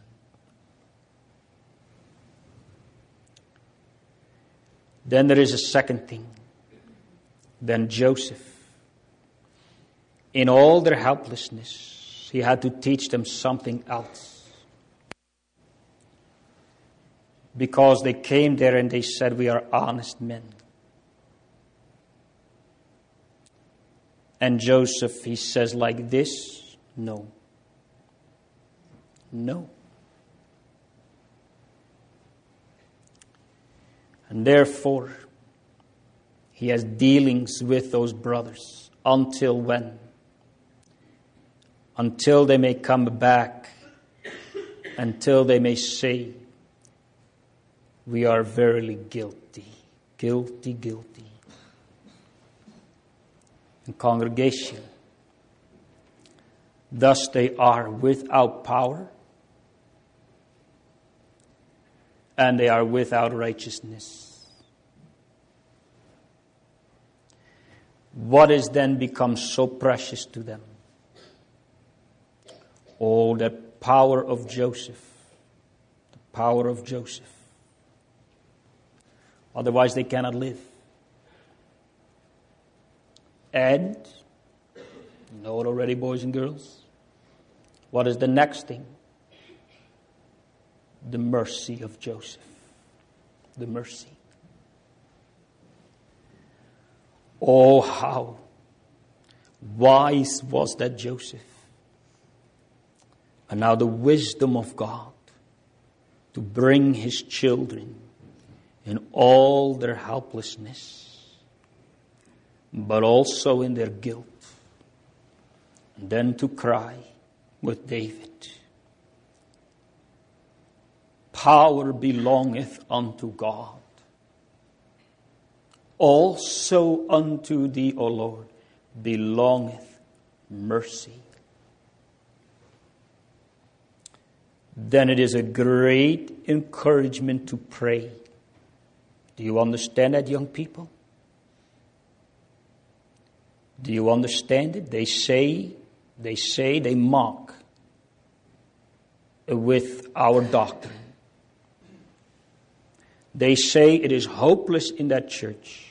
Then there is a second thing. Then Joseph, in all their helplessness, he had to teach them something else. Because they came there and they said, we are honest men. And Joseph, he says like this, no. No. And therefore, he has dealings with those brothers. Until when? Until they may come back. Until they may say, we are verily guilty. Guilty, guilty. And congregation, thus they are without power. And they are without righteousness. What is then become so precious to them? Oh, the power of Joseph. The power of Joseph. Otherwise they cannot live. And, you know it already, boys and girls. What is the next thing? The mercy of Joseph. The mercy. Oh, how wise was that Joseph. And now the wisdom of God to bring his children in all their helplessness, but also in their guilt, and then to cry with David, power belongeth unto God. Also unto thee, O Lord, belongeth mercy. Then it is a great encouragement to pray. Do you understand that, young people? Do you understand it? They say, they say, they mock with our doctrine. They say it is hopeless in that church.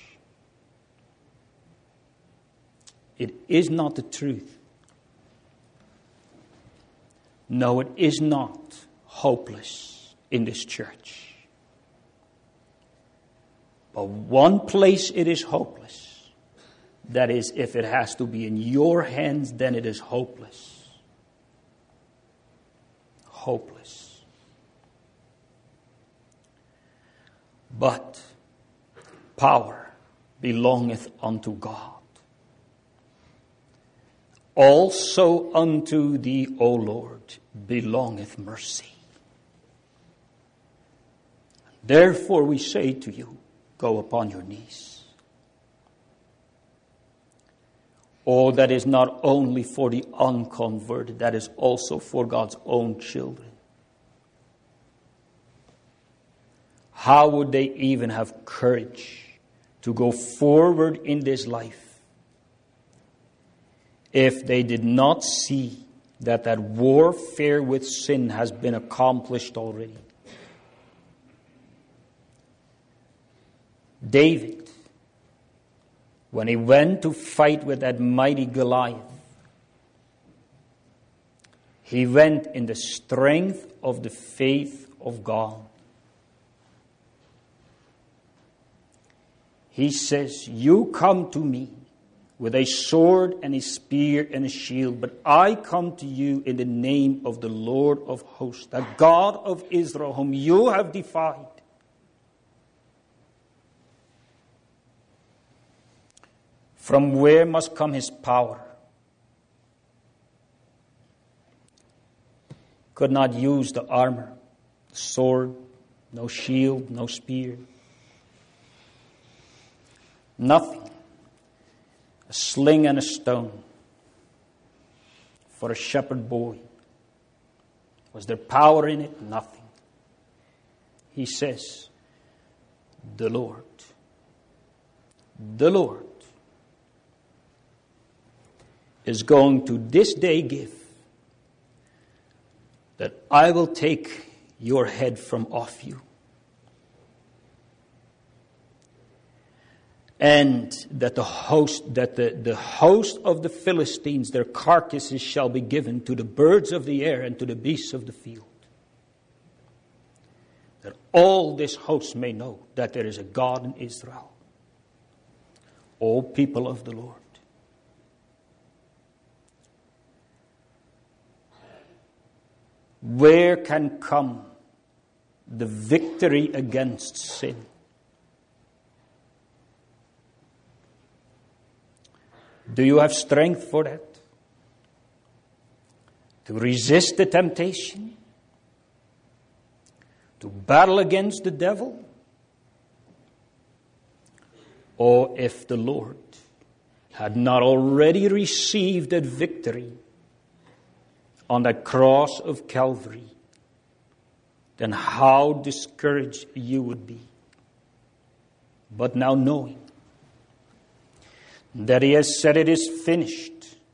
It is not the truth. No, it is not hopeless in this church. But one place it is hopeless. That is, if it has to be in your hands, then it is hopeless. Hopeless. But power belongeth unto God. Also unto thee, O Lord, belongeth mercy. Therefore we say to you, go upon your knees. Oh, that is not only for the unconverted, that is also for God's own children. How would they even have courage to go forward in this life if they did not see that that warfare with sin has been accomplished already? David, when he went to fight with that mighty Goliath, he went in the strength of the faith of God. He says, you come to me with a sword and a spear and a shield, but I come to you in the name of the Lord of hosts, the God of Israel, whom you have defied. From where must come his power? could not use the armor, the sword, no shield, no spear. Nothing. A sling and a stone for a shepherd boy. Was there power in it? Nothing. He says, the Lord, the Lord is going to this day give that I will take your head from off you. And that the host, that the, the host of the Philistines, their carcasses shall be given to the birds of the air and to the beasts of the field. That all this host may know that there is a God in Israel. O people of the Lord. Where can come the victory against sin? Do you have strength for that? To resist the temptation? To battle against the devil? Or if the Lord had not already received that victory on that cross of Calvary, then how discouraged you would be. But now knowing that He has said it is finished,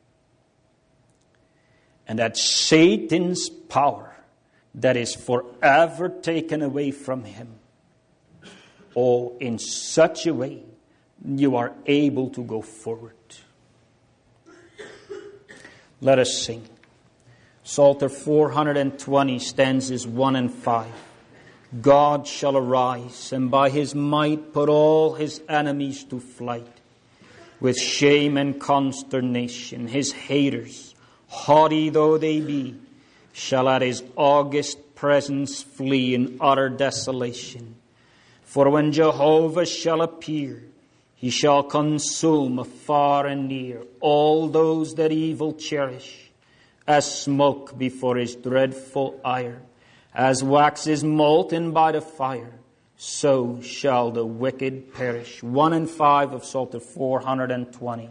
and that Satan's power that is forever taken away from him, or in such a way you are able to go forward. Let us sing. Psalter four hundred twenty, stanzas one and five. God shall arise, and by His might put all His enemies to flight. With shame and consternation, His haters, haughty though they be, shall at His august presence flee in utter desolation. For when Jehovah shall appear, He shall consume afar and near all those that evil cherish, as smoke before His dreadful ire, as wax is molten by the fire, so shall the wicked perish. One and five of Psalter four hundred twenty.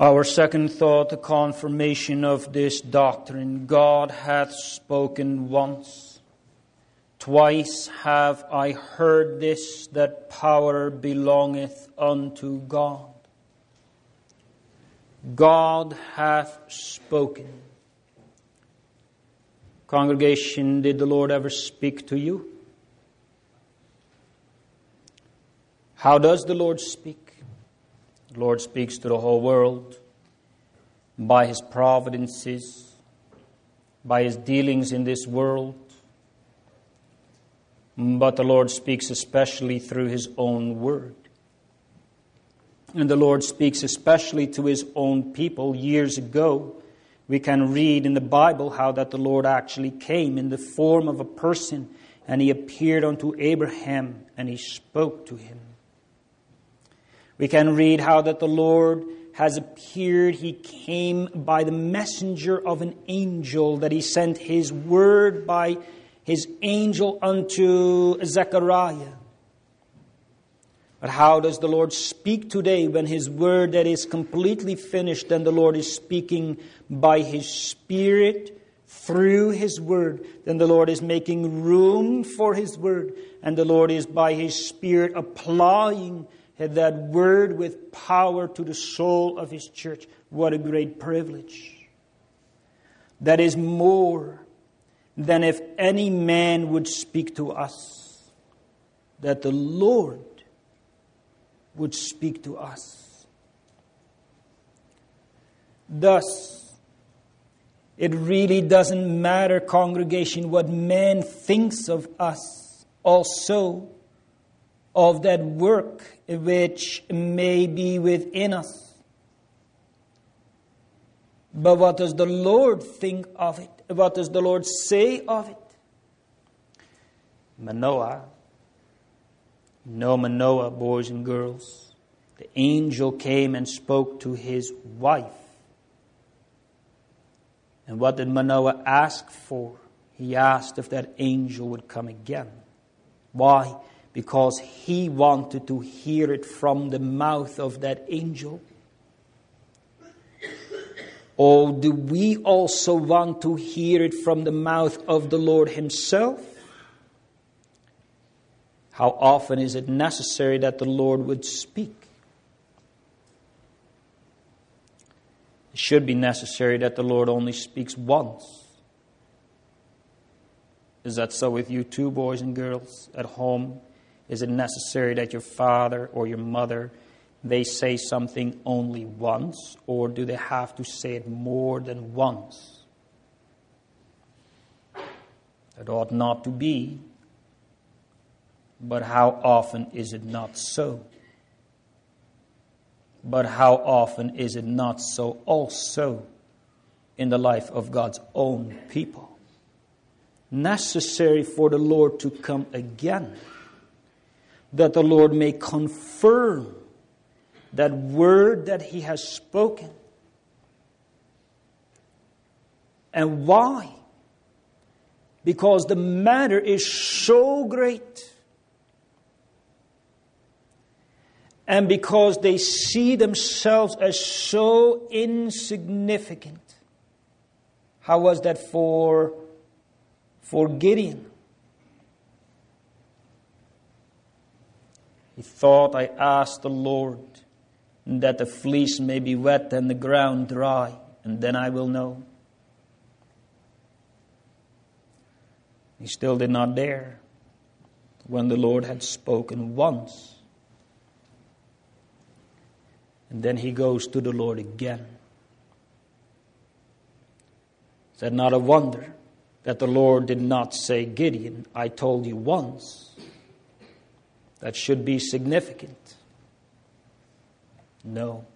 Our second thought, the confirmation of this doctrine. God hath spoken once. Twice have I heard this, that power belongeth unto God. God hath spoken. Congregation, did the Lord ever speak to you? How does the Lord speak? The Lord speaks to the whole world by His providences, by His dealings in this world. But the Lord speaks especially through His own word. And the Lord speaks especially to His own people. Years ago, we can read in the Bible how that the Lord actually came in the form of a person, and He appeared unto Abraham and He spoke to him. We can read how that the Lord has appeared. He came by the messenger of an angel, that He sent His word by His angel unto Zechariah. But how does the Lord speak today when His word that is completely finished, and the Lord is speaking by His Spirit through His word? Then the Lord is making room for His word, and the Lord is by His Spirit applying that word with power to the soul of His church. What a great privilege. That is more than if any man would speak to us, that the Lord would speak to us. Thus, it really doesn't matter, congregation, what man thinks of us, also of that work which may be within us. But what does the Lord think of it? What does the Lord say of it? Manoah. No, Manoah, boys and girls. The angel came and spoke to his wife. And what did Manoah ask for? He asked if that angel would come again. Why? Because he wanted to hear it from the mouth of that angel. Or do we also want to hear it from the mouth of the Lord Himself? How often is it necessary that the Lord would speak? It should be necessary that the Lord only speaks once. Is that so with you too, boys and girls, at home? Is it necessary that your father or your mother, they say something only once, or do they have to say it more than once? It ought not to be, but how often is it not so? But how often is it not so also in the life of God's own people? Necessary for the Lord to come again, that the Lord may confirm that word that He has spoken. And why? Because the matter is so great. And because they see themselves as so insignificant. How was that for, for Gideon? He thought, I asked the Lord that the fleece may be wet and the ground dry, and then I will know. He still did not dare when the Lord had spoken once. And then he goes to the Lord again. Is that not a wonder that the Lord did not say, Gideon, I told you once? That should be significant. No.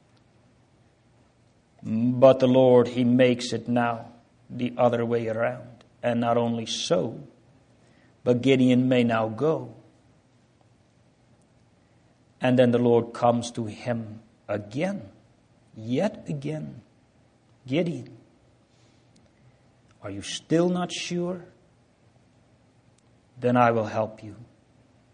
But the Lord, He makes it now the other way around. And not only so, but Gideon may now go. And then the Lord comes to him again, yet again. Gideon, are you still not sure? Then I will help you.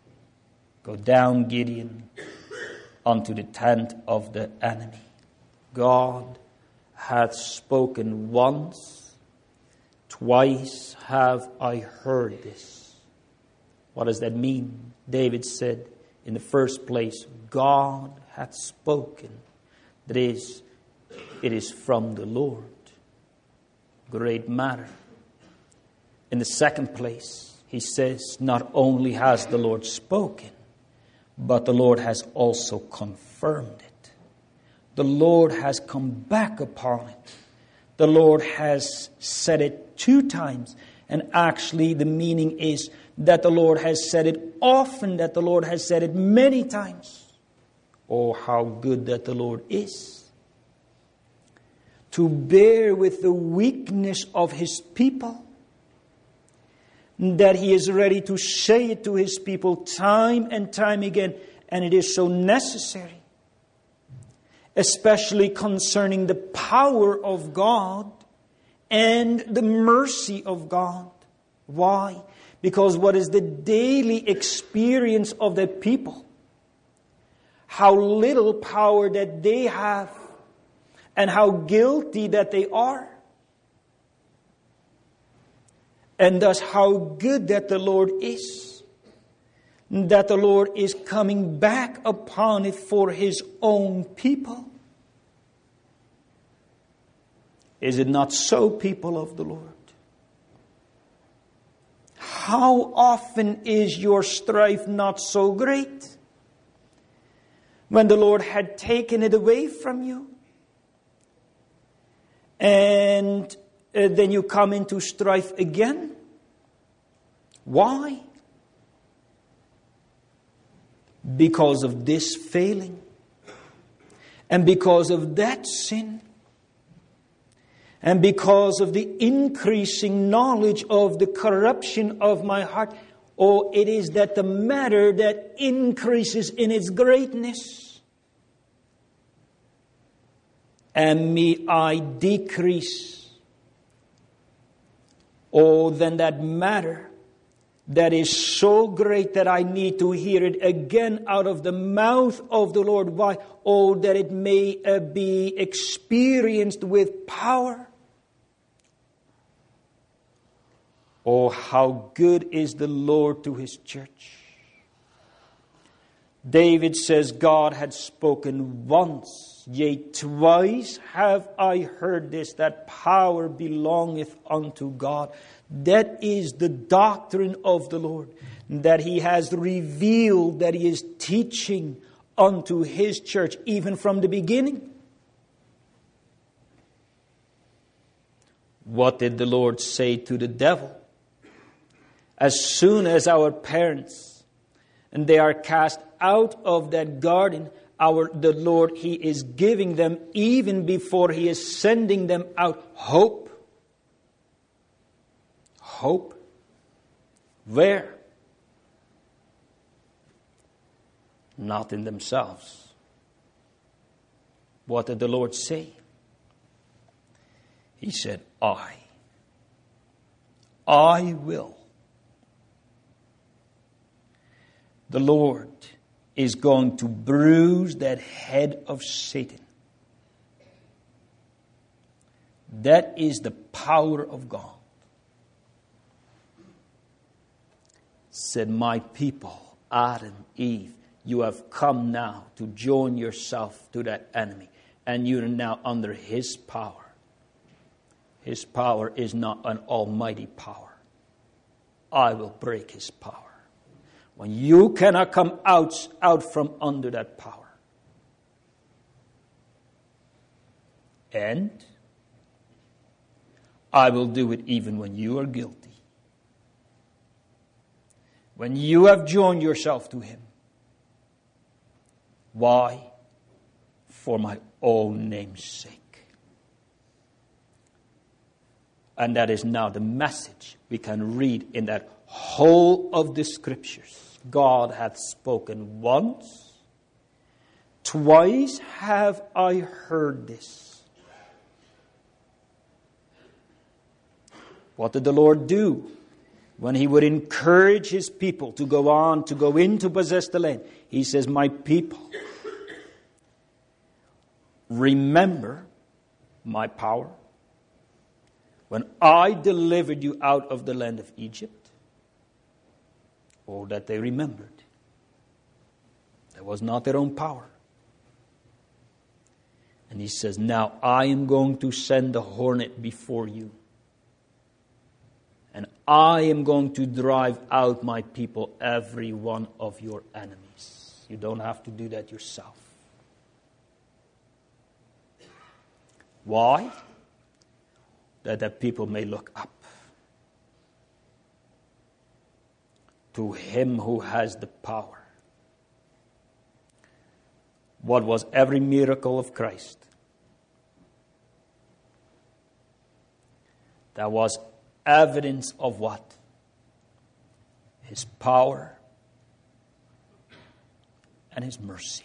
Go down, Gideon, unto the tent of the enemy. God hath spoken once, twice have I heard this. What does that mean? David said, in the first place, God hath spoken. That is, it is from the Lord. Great matter. In the second place, he says, not only has the Lord spoken, but the Lord has also confirmed it. The Lord has come back upon it. The Lord has said it two times. And actually the meaning is that the Lord has said it often, that the Lord has said it many times. Oh, how good that the Lord is. To bear with the weakness of His people. That He is ready to say it to His people time and time again. And it is so necessary. Especially concerning the power of God and the mercy of God. Why? Because what is the daily experience of the people? How little power that they have and how guilty that they are. And thus how good that the Lord is. That the Lord is coming back upon it for His own people. Is it not so, people of the Lord? How often is your strife not so great? When the Lord had taken it away from you. And uh, then you come into strife again. Why? Because of this failing. And because of that sin. And because of the increasing knowledge of the corruption of my heart. Oh, it is that the matter that increases in its greatness. And me I decrease. Oh, then that matter that is so great that I need to hear it again out of the mouth of the Lord. Why? Oh, that it may uh, be experienced with power. Oh, how good is the Lord to His church. David says, God had spoken once, yea, twice have I heard this, that power belongeth unto God. That is the doctrine of the Lord, that He has revealed, that He is teaching unto His church, even from the beginning. What did the Lord say to the devil? As soon as our parents, and they are cast out of that garden, our the Lord, He is giving them, even before He is sending them out, hope. Hope. Where? Not in themselves. What did the Lord say? He said, I. I will. The Lord is going to bruise that head of Satan. That is the power of God. Said, my people, Adam, Eve, you have come now to join yourself to that enemy. And you are now under his power. His power is not an almighty power. I will break his power. When you cannot come out, out from under that power. And I will do it even when you are guilty. When you have joined yourself to him. Why? For my own name's sake. And that is now the message we can read in that whole of the scriptures. God hath spoken once, twice have I heard this. What did the Lord do when he would encourage his people to go on, to go in to possess the land? He says, my people, remember my power when I delivered you out of the land of Egypt. Oh, that they remembered. That was not their own power. And he says, now I am going to send a hornet before you. And I am going to drive out my people, every one of your enemies. You don't have to do that yourself. Why? That the people may look up to him who has the power. What was every miracle of Christ? That was evidence of what? His power and his mercy.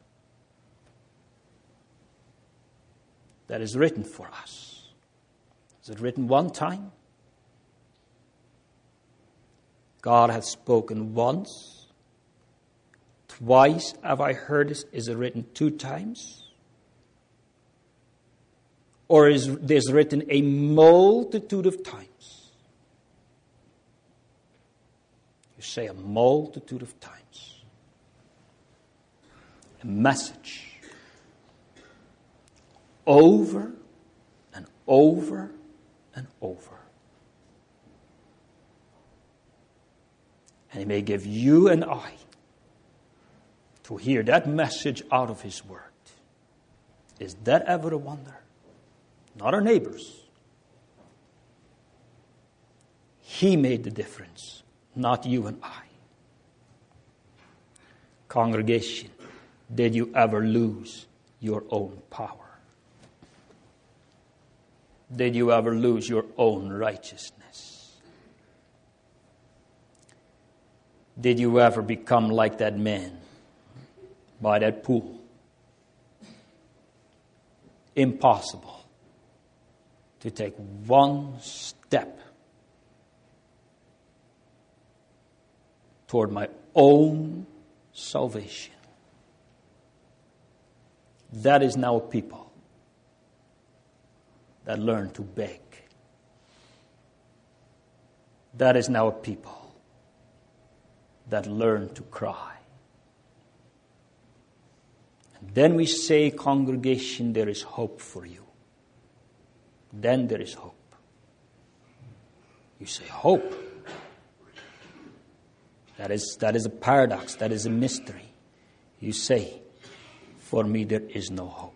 That is written for us. Is it written one time? God hath spoken once. Twice have I heard this. Is it written two times? Or is this written a multitude of times? You say a multitude of times. A message. Over and over and over. And he may give you and I to hear that message out of his word. Is that ever a wonder? Not our neighbors. He made the difference, not you and I. Congregation, did you ever lose your own power? Did you ever lose your own righteousness? Did you ever become like that man by that pool? Impossible to take one step toward my own salvation. That is now a people that learn to beg. That is now a people that learn to cry. And then we say, congregation, there is hope for you. Then there is hope. You say, hope. That is, that is a paradox. That is a mystery. You say, for me there is no hope.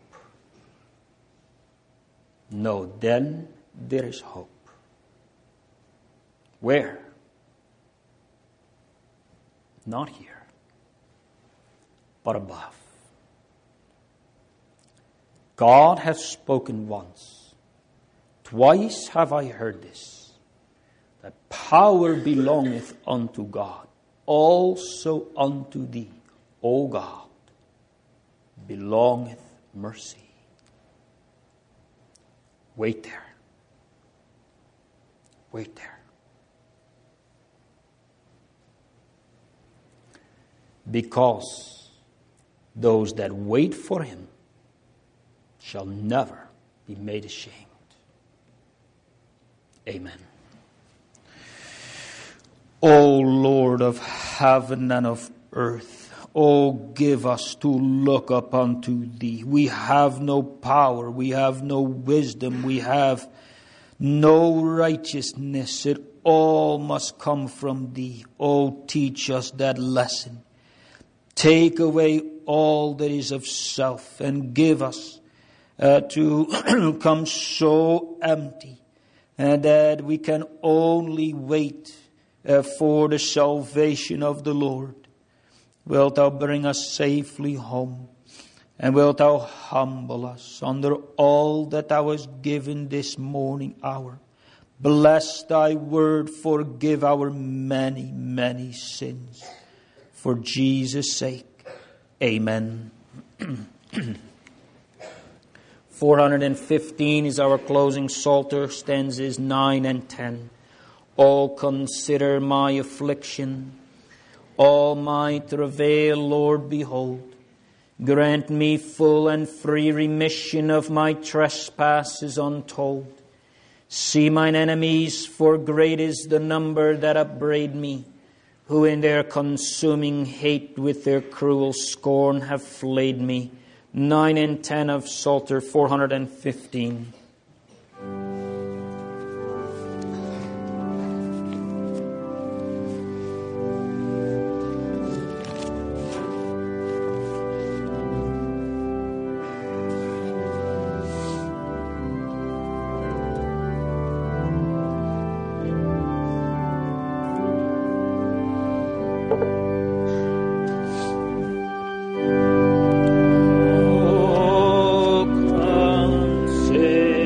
No, then there is hope. Where? Not here, but above. God hath spoken once. Twice have I heard this, that power belongeth unto God. Also unto thee, O God, belongeth mercy. Wait there. Wait there. Because those that wait for him shall never be made ashamed. Amen. O Lord of heaven and of earth, O give us to look up unto thee. We have no power, we have no wisdom, we have no righteousness. It all must come from thee. O teach us that lesson. Take away all that is of self and give us uh, to come so empty and that we can only wait uh, for the salvation of the Lord. Wilt thou bring us safely home, and wilt thou humble us under all that thou hast given this morning hour. Bless thy word, forgive our many, many sins. For Jesus' sake, amen. four hundred fifteen is our closing psalter, stanzas nine and ten. Oh, consider my affliction, all my travail, Lord, behold. Grant me full and free remission of my trespasses untold. See mine enemies, for great is the number that upbraid me, who in their consuming hate with their cruel scorn have flayed me. Nine and ten of Psalter four hundred fifteen. Oh, come, say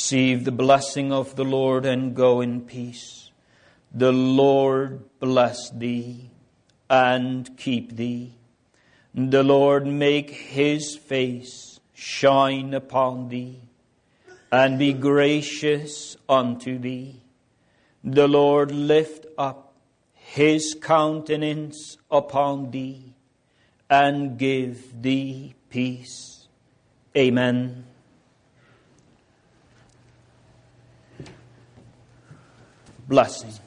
Receive the blessing of the Lord and go in peace. The Lord bless thee and keep thee. The Lord make his face shine upon thee and be gracious unto thee. The Lord lift up his countenance upon thee and give thee peace. Amen. Blessing.